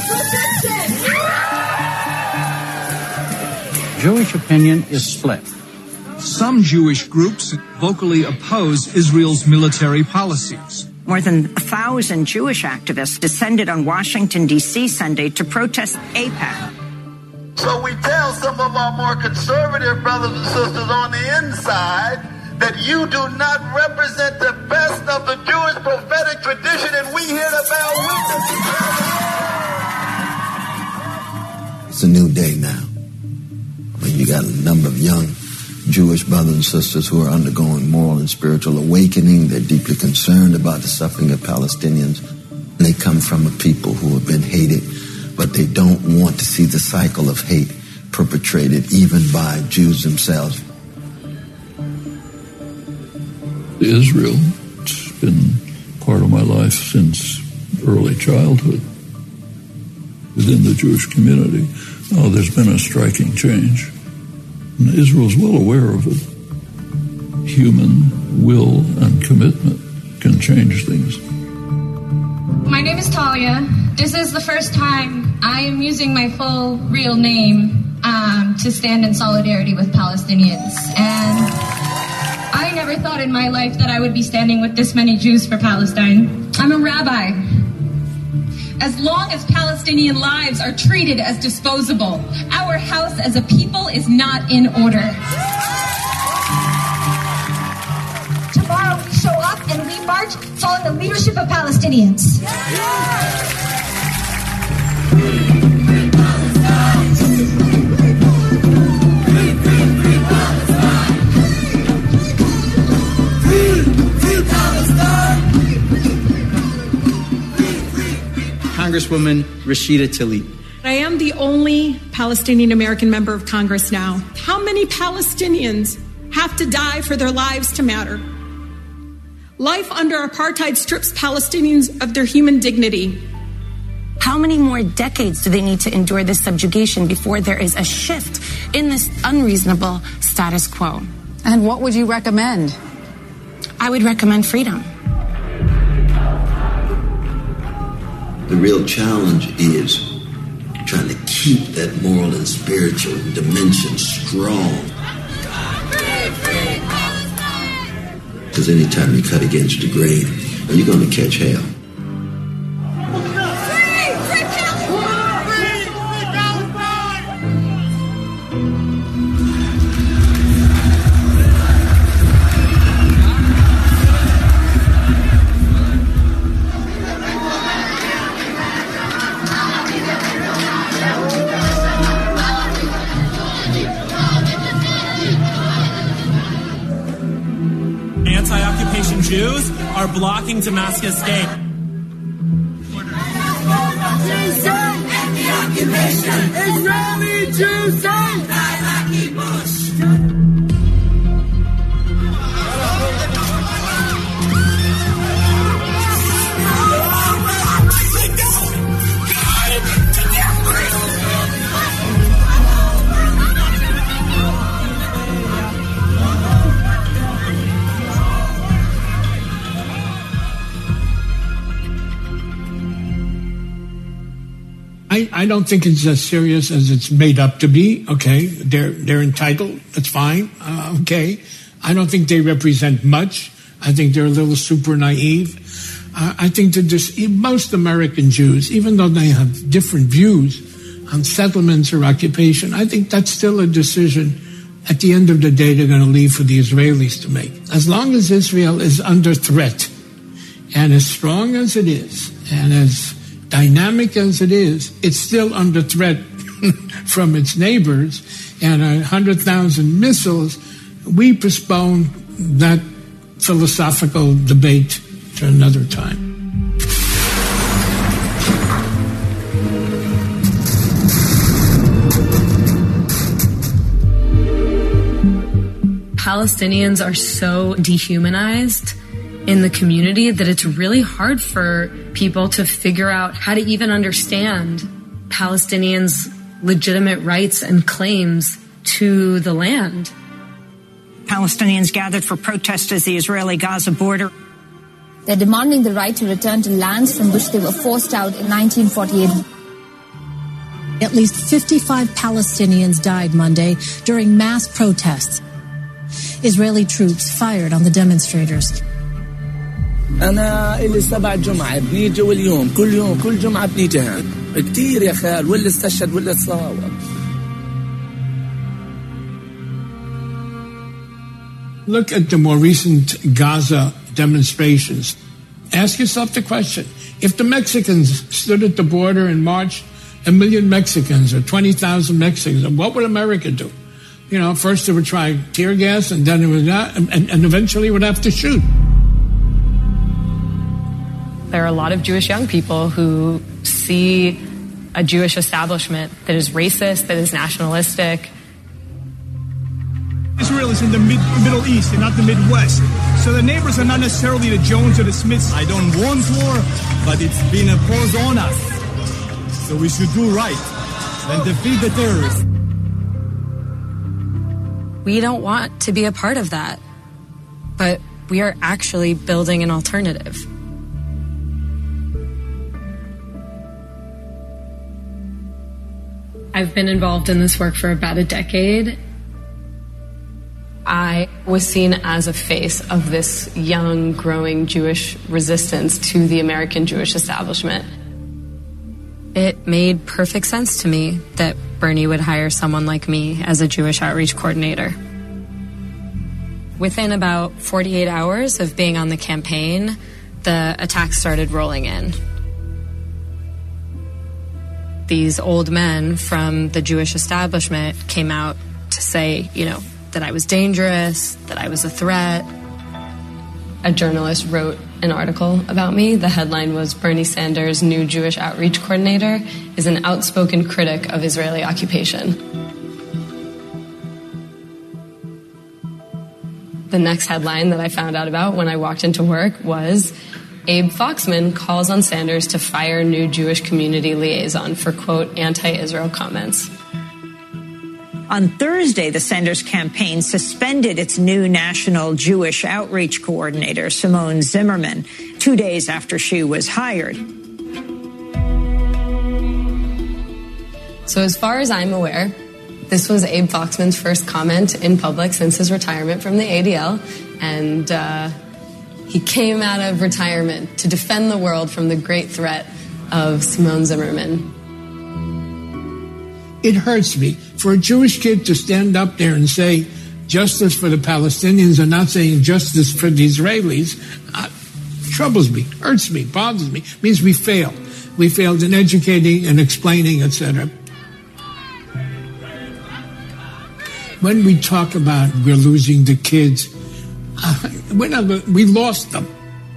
Position. Jewish opinion is split. Some Jewish groups vocally oppose Israel's military policies. More than a thousand Jewish activists descended on Washington, D C Sunday to protest AIPAC. So we tell some of our more conservative brothers and sisters on the inside that you do not represent the best of the Jewish prophetic tradition, and we here to bear witness. It's a new day now. I mean, you got a number of young Jewish brothers and sisters who are undergoing moral and spiritual awakening. They're deeply concerned about the suffering of Palestinians. They come from a people who have been hated, but they don't want to see the cycle of hate perpetrated even by Jews themselves. Israel, it's been part of my life since early childhood. Within the Jewish community, oh, there's been a striking change. And Israel's well aware of it. Human will and commitment can change things. My name is Talia. This is the first time I am using my full real name um, to stand in solidarity with Palestinians. And I never thought in my life that I would be standing with this many Jews for Palestine. I'm a rabbi. As long as Palestinian lives are treated as disposable, our house as a people is not in order. Tomorrow we show up and we march following the leadership of Palestinians. Congresswoman Rashida Tlaib. I am the only Palestinian American member of Congress now. How many Palestinians have to die for their lives to matter? Life under apartheid strips Palestinians of their human dignity. How many more decades do they need to endure this subjugation before there is a shift in this unreasonable status quo? And what would you recommend? I would recommend freedom. The real challenge is trying to keep that moral and spiritual dimension strong. Because anytime you cut against the grain, you're going to catch hell. Anti-occupation Jews are blocking Damascus Gate. Israeli Jews say, I, I don't think it's as serious as it's made up to be. Okay, they're they're entitled. That's fine. Uh, okay, I don't think they represent much. I think they're a little super naive. Uh, I think that this, most American Jews, even though they have different views on settlements or occupation, I think that's still a decision at the end of the day they're going to leave for the Israelis to make. As long as Israel is under threat, and as strong as it is, and as dynamic as it is, it's still under threat from its neighbors, and a hundred thousand missiles. We postpone that philosophical debate to another time. Palestinians are so dehumanized in the community that it's really hard for people to figure out how to even understand Palestinians' legitimate rights and claims to the land. Palestinians gathered for protests at the Israeli-Gaza border. They're demanding the right to return to lands from which they were forced out in nineteen forty-eight. At least fifty-five Palestinians died Monday during mass protests. Israeli troops fired on the demonstrators. أنا إلي سبع جمعة بنيجي واليوم كل يوم كل جمعة بنيجي هون كتير يا خال واللي استشهد واللي تصاوب. Look at the more recent Gaza demonstrations. Ask yourself the question: if the Mexicans stood at the border and marched a million Mexicans or twenty thousand Mexicans, what would America do? You know, first they would try tear gas, and then it would not, and, and eventually would have to shoot. There are a lot of Jewish young people who see a Jewish establishment that is racist, that is nationalistic. Israel is in the mid- Middle East and not the Midwest. So the neighbors are not necessarily the Jones or the Smiths. I don't want war, but it's been imposed on us. So we should do right and defeat the terrorists. We don't want to be a part of that, but we are actually building an alternative. I've been involved in this work for about a decade. I was seen as a face of this young, growing Jewish resistance to the American Jewish establishment. It made perfect sense to me that Bernie would hire someone like me as a Jewish outreach coordinator. Within about forty-eight hours of being on the campaign, the attacks started rolling in. These old men from the Jewish establishment came out to say, you know, that I was dangerous, that I was a threat. A journalist wrote an article about me. The headline was, "Bernie Sanders' new Jewish outreach coordinator is an outspoken critic of Israeli occupation." The next headline that I found out about when I walked into work was, Abe Foxman calls on Sanders to fire new Jewish community liaison for, quote, anti-Israel comments. On Thursday, the Sanders campaign suspended its new national Jewish outreach coordinator, Simone Zimmerman, two days after she was hired. So as far as I'm aware, this was Abe Foxman's first comment in public since his retirement from the A D L, and uh, he came out of retirement to defend the world from the great threat of Simone Zimmerman. It hurts me for a Jewish kid to stand up there and say justice for the Palestinians and not saying justice for the Israelis. Uh, troubles me, hurts me, bothers me. Means we failed. We failed in educating and explaining, et cetera. When we talk about we're losing the kids, uh, we're not, we lost them.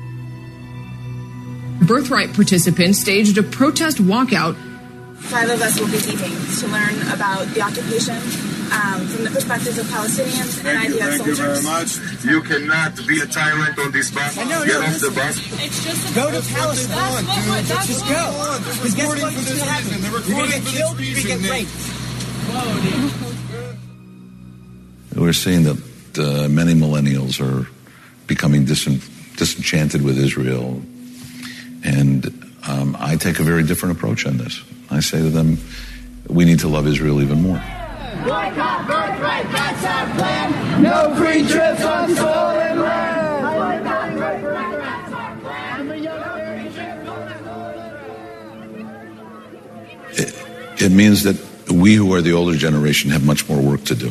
Birthright participants staged a protest walkout. Five of us will be leaving to learn about the occupation um, from the perspectives of Palestinians and I D F soldiers. Thank you very much. You cannot be a tyrant on this bus. I know, Get no, off the bus. It's just Go to Palestine. That's what, Just go. Because guess what? What's going to happen? You're going to get killed. You're going to get raped. We're seeing that uh, many millennials are becoming disin- disenchanted with Israel. And um, I take a very different approach on this. I say to them, we need to love Israel even more. Boycott, birthright, that's our plan. No free trips on stolen land. Boycott, birthright, that's our plan. It, it means that we who are the older generation have much more work to do.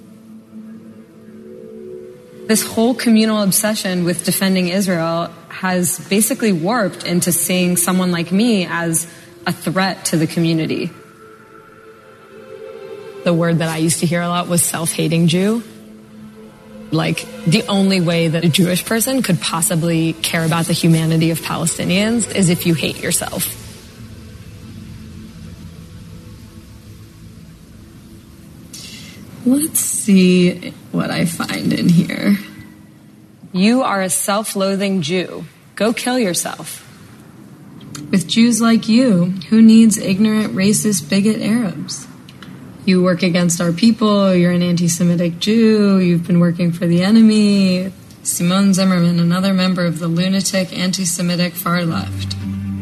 This whole communal obsession with defending Israel has basically warped into seeing someone like me as a threat to the community. The word that I used to hear a lot was self-hating Jew. Like, the only way that a Jewish person could possibly care about the humanity of Palestinians is if you hate yourself. Let's see what I find in here. You are a self-loathing Jew. Go kill yourself. With Jews like you, who needs ignorant, racist, bigot Arabs? You work against our people, you're an anti-Semitic Jew, you've been working for the enemy. Simone Zimmerman, another member of the lunatic, anti-Semitic far left.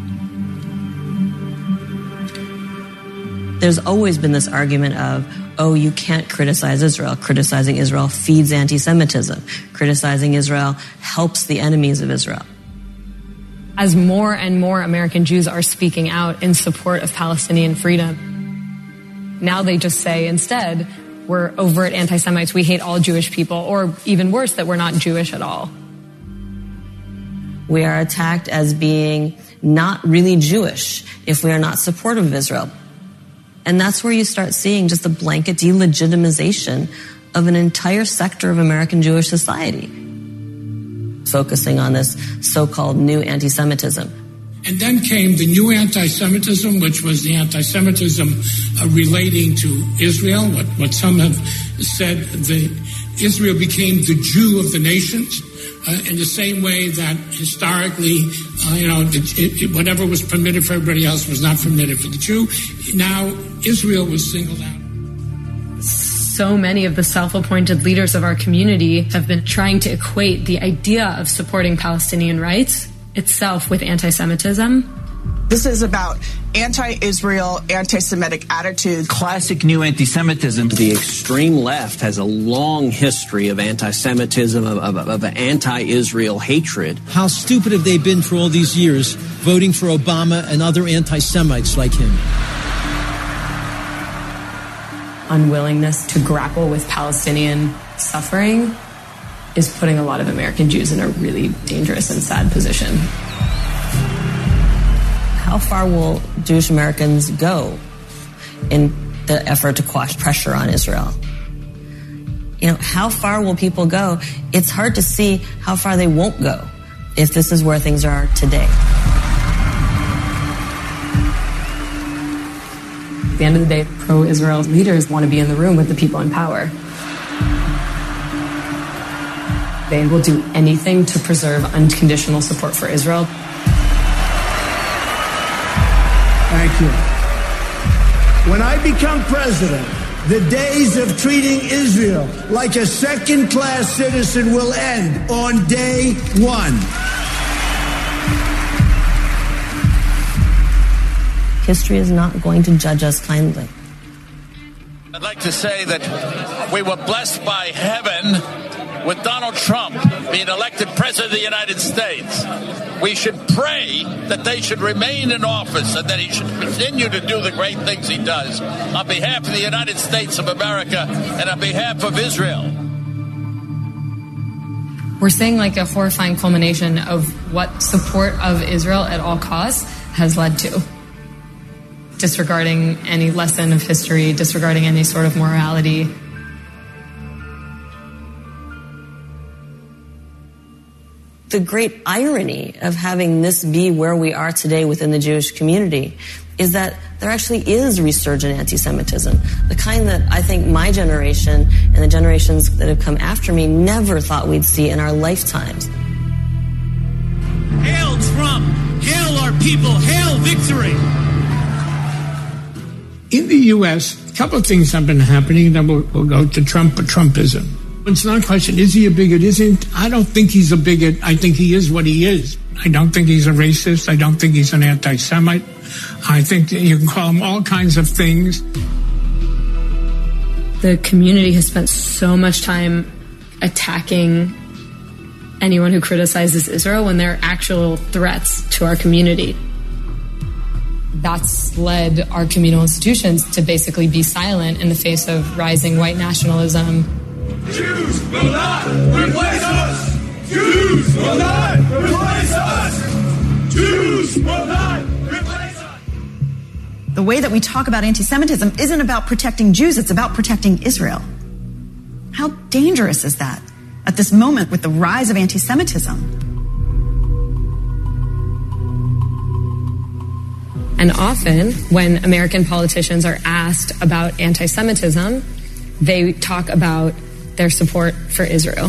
There's always been this argument of, oh, you can't criticize Israel. Criticizing Israel feeds anti-Semitism. Criticizing Israel helps the enemies of Israel. As more and more American Jews are speaking out in support of Palestinian freedom, now they just say instead, we're overt anti-Semites, we hate all Jewish people, or even worse, that we're not Jewish at all. We are attacked as being not really Jewish if we are not supportive of Israel. And that's where you start seeing just the blanket delegitimization of an entire sector of American Jewish society, focusing on this so-called new anti-Semitism. And then came the new anti-Semitism, which was the anti-Semitism uh, relating to Israel, what, what some have said, the, Israel became the Jew of the nations, uh, in the same way that historically, uh, you know, it, it, whatever was permitted for everybody else was not permitted for the Jew. Now, Israel was singled out. So many of the self-appointed leaders of our community have been trying to equate the idea of supporting Palestinian rights itself with anti-Semitism. This is about anti-Israel, anti-Semitic attitudes. Classic new anti-Semitism. The extreme left has a long history of anti-Semitism, of, of, of anti-Israel hatred. How stupid have they been for all these years, voting for Obama and other anti-Semites like him? Unwillingness to grapple with Palestinian suffering is putting a lot of American Jews in a really dangerous and sad position. How far will Jewish Americans go in the effort to quash pressure on Israel? You know, how far will people go? It's hard to see how far they won't go if this is where things are today. At the end of the day, pro-Israel leaders want to be in the room with the people in power. They will do anything to preserve unconditional support for Israel. Thank you. When I become president, the days of treating Israel like a second-class citizen will end on day one. History is not going to judge us kindly. I'd like to say that we were blessed by heaven with Donald Trump being elected president of the United States. We should pray that they should remain in office and that he should continue to do the great things he does on behalf of the United States of America and on behalf of Israel. We're seeing like a horrifying culmination of what support of Israel at all costs has led to. Disregarding any lesson of history, disregarding any sort of morality. The great irony of having this be where we are today within the Jewish community is that there actually is resurgent anti-Semitism, the kind that I think my generation and the generations that have come after me never thought we'd see in our lifetimes. Hail Trump! Hail our people! Hail victory! In the U S, a couple of things have been happening, then we'll, we'll go to Trump or Trumpism. It's not a question, is he a bigot? Isn't? I don't think he's a bigot. I think he is what he is. I don't think he's a racist. I don't think he's an anti-Semite. I think that you can call him all kinds of things. The community has spent so much time attacking anyone who criticizes Israel when they're actual threats to our community. That's led our communal institutions to basically be silent in the face of rising white nationalism. Jews will not replace us! Jews will not replace us! Jews will not replace us! The way that we talk about anti-Semitism isn't about protecting Jews, it's about protecting Israel. How dangerous is that at this moment with the rise of anti-Semitism? And often, when American politicians are asked about anti-Semitism, They talk about their support for Israel.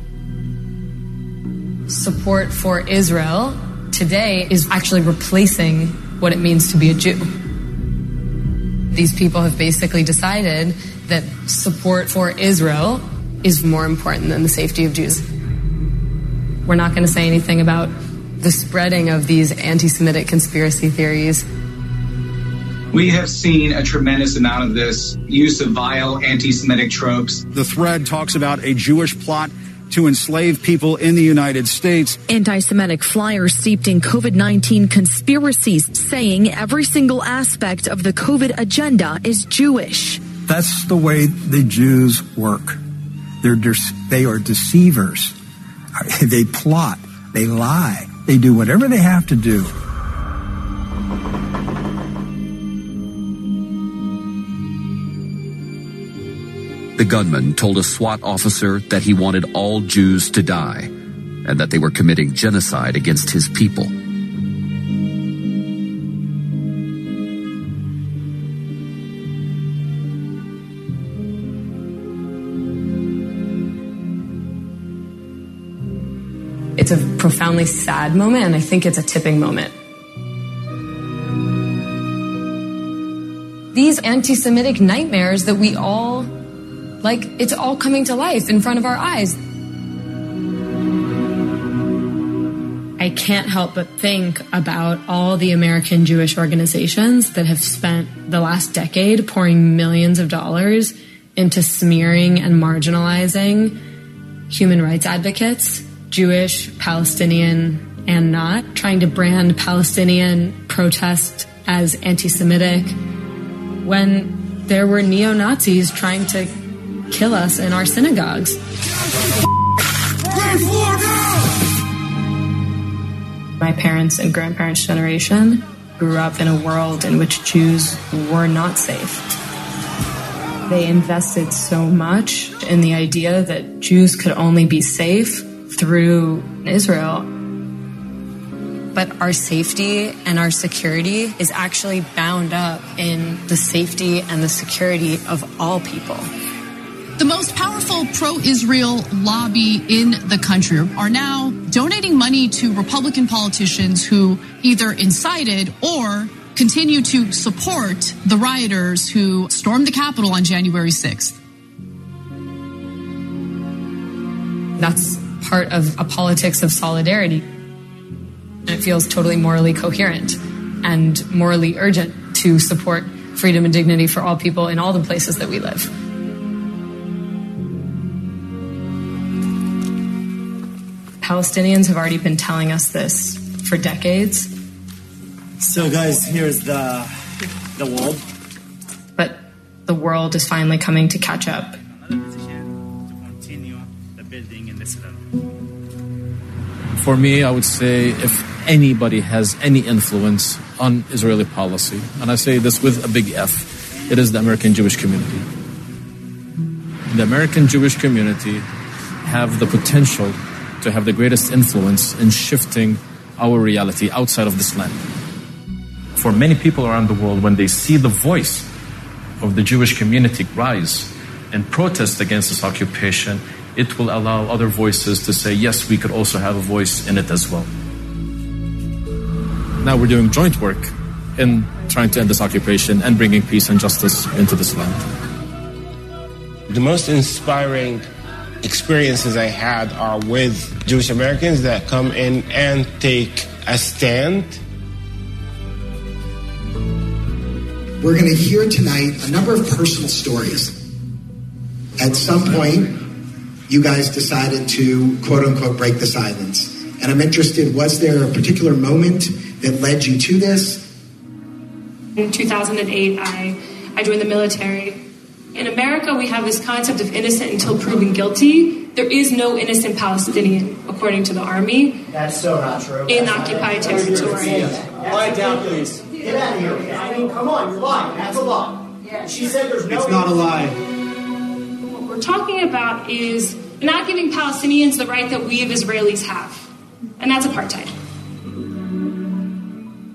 Support for Israel today is actually replacing what it means to be a Jew. These people have basically decided that support for Israel is more important than the safety of Jews. We're not going to say anything about the spreading of these anti-Semitic conspiracy theories. We have seen a tremendous amount of this use of vile anti-Semitic tropes. The thread talks about a Jewish plot to enslave people in the United States. Anti-Semitic flyers steeped in COVID nineteen conspiracies, saying every single aspect of the COVID agenda is Jewish. That's the way the Jews work. They're de- they are deceivers. They plot. They lie. They do whatever they have to do. The gunman told a SWAT officer that he wanted all Jews to die and that they were committing genocide against his people. It's a profoundly sad moment, and I think it's a tipping moment. These anti-Semitic nightmares that we all, like, it's all coming to life in front of our eyes. I can't help but think about all the American Jewish organizations that have spent the last decade pouring millions of dollars into smearing and marginalizing human rights advocates, Jewish, Palestinian, and not, trying to brand Palestinian protest as anti-Semitic when there were neo-Nazis trying to kill us in our synagogues. My parents' and grandparents' generation grew up in a world in which Jews were not safe. They invested so much in the idea that Jews could only be safe through Israel. But our safety and our security is actually bound up in the safety and the security of all people. The most powerful pro-Israel lobby in the country are now donating money to Republican politicians who either incited or continue to support the rioters who stormed the Capitol on January sixth. That's part of a politics of solidarity. And it feels totally morally coherent and morally urgent to support freedom and dignity for all people in all the places that we live. Palestinians have already been telling us this for decades. So guys, here's the the wall. But the world is finally coming to catch up. For me, I would say if anybody has any influence on Israeli policy, and I say this with a big F, it is the American Jewish community. The American Jewish community have the potential to have the greatest influence in shifting our reality outside of this land. For many people around the world, when they see the voice of the Jewish community rise and protest against this occupation, it will allow other voices to say, yes, we could also have a voice in it as well. Now we're doing joint work in trying to end this occupation and bringing peace and justice into this land. The most inspiring experiences I had are with Jewish Americans that come in and take a stand. We're going to hear tonight a number of personal stories. At some point, you guys decided to, quote unquote, break the silence. And I'm interested, was there a particular moment that led you to this? In two thousand eight, I, I joined the military. In America, we have this concept of innocent until proven guilty. There is no innocent Palestinian, according to the army. That's so not true. In occupied territory. Lie down, please. Get out of here. I mean, come on, you're lying. That's a lie. She said there's no... It's not a lie. What we're talking about is not giving Palestinians the right that we as Israelis have. And that's apartheid.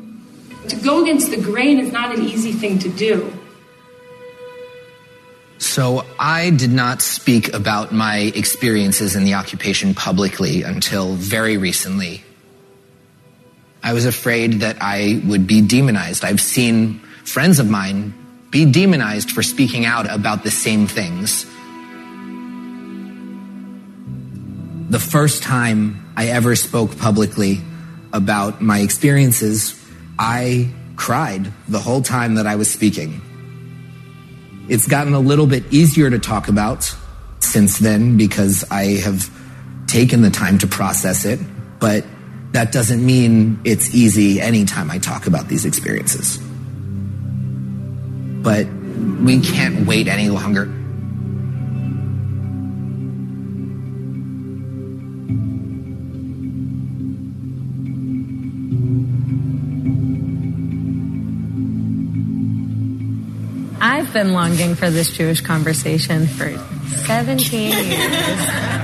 To go against the grain is not an easy thing to do. So I did not speak about my experiences in the occupation publicly until very recently. I was afraid that I would be demonized. I've seen friends of mine be demonized for speaking out about the same things. The first time I ever spoke publicly about my experiences, I cried the whole time that I was speaking. It's gotten a little bit easier to talk about since then because I have taken the time to process it, but that doesn't mean it's easy anytime I talk about these experiences. But we can't wait any longer. I've been longing for this Jewish conversation for seventeen years.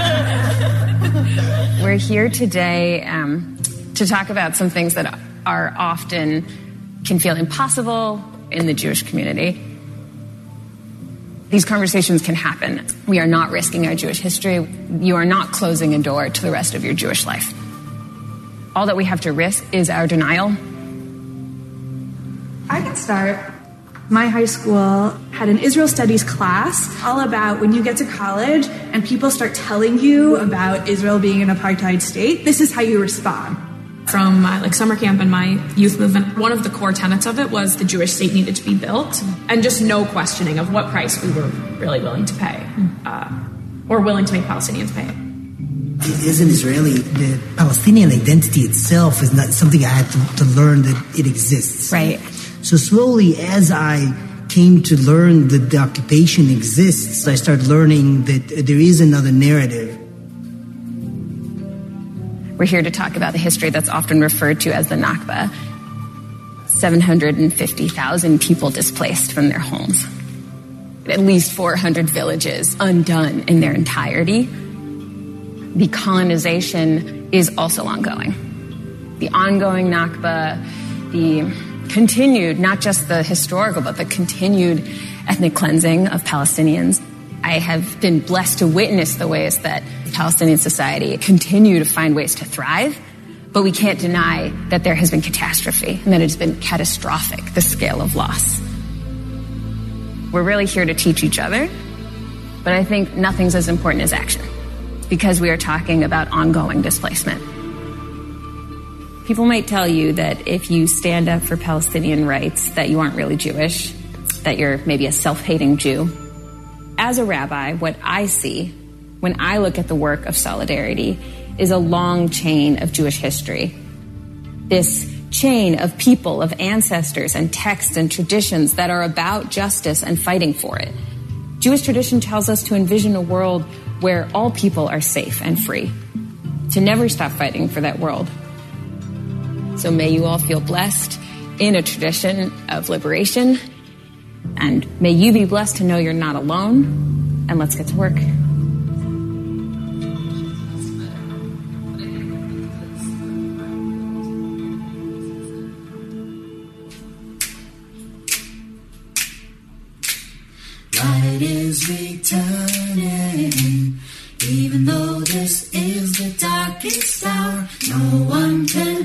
We're here today um, to talk about some things that are often can feel impossible in the Jewish community. These conversations can happen. We are not risking our Jewish history. You are not closing a door to the rest of your Jewish life. All that we have to risk is our denial. I can start. My high school had an Israel studies class all about when you get to college and people start telling you about Israel being an apartheid state, this is how you respond. From my like summer camp and my youth movement, one of the core tenets of it was the Jewish state needed to be built, and just no questioning of what price we were really willing to pay, uh, or willing to make Palestinians pay. As an Israeli, the Palestinian identity itself is not something I had to, to learn that it exists. Right. So slowly, as I came to learn that the occupation exists, I started learning that there is another narrative. We're here to talk about the history that's often referred to as the Nakba. seven hundred fifty thousand people displaced from their homes. At least four hundred villages undone in their entirety. The colonization is also ongoing. The ongoing Nakba, the continued, not just the historical, but the continued ethnic cleansing of Palestinians. I have been blessed to witness the ways that Palestinian society continue to find ways to thrive, but we can't deny that there has been catastrophe and that it's been catastrophic, the scale of loss. We're really here to teach each other, but I think nothing's as important as action because we are talking about ongoing displacement. People might tell you that if you stand up for Palestinian rights, that you aren't really Jewish, that you're maybe a self-hating Jew. As a rabbi, what I see when I look at the work of Solidarity is a long chain of Jewish history. This chain of people, of ancestors and texts and traditions that are about justice and fighting for it. Jewish tradition tells us to envision a world where all people are safe and free, to never stop fighting for that world. So may you all feel blessed in a tradition of liberation, and may you be blessed to know you're not alone, and let's get to work. Light is returning. Even though this is the darkest hour, no one can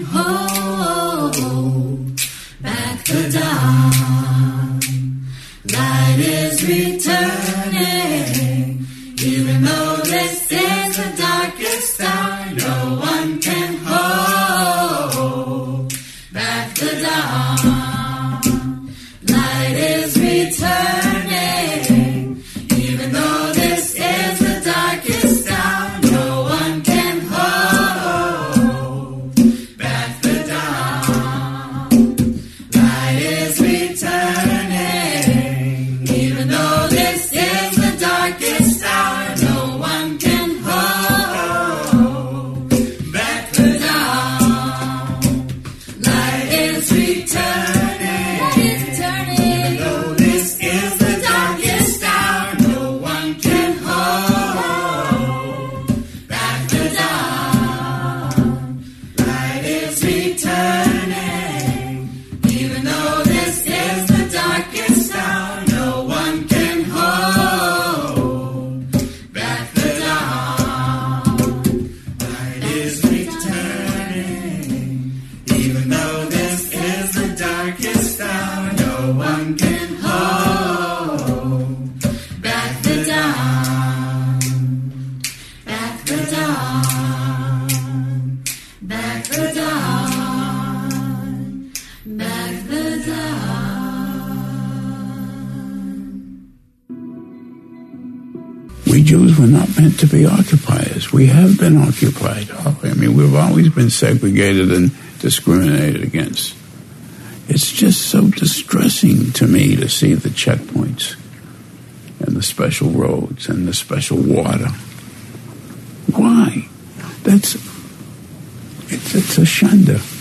hold back the dawn. Light is returning. Even though this is the darkest hour, no one can hold back the dawn. Light is returning. Even though this is the darkest hour, no one can hold dawn, back the dawn, back the dawn. We Jews were not meant to be occupiers. We have been occupied. I mean, we've always been segregated and discriminated against. It's just so distressing to me to see the checkpoints and the special roads and the special water. Why? That's, it's, it's a shanda.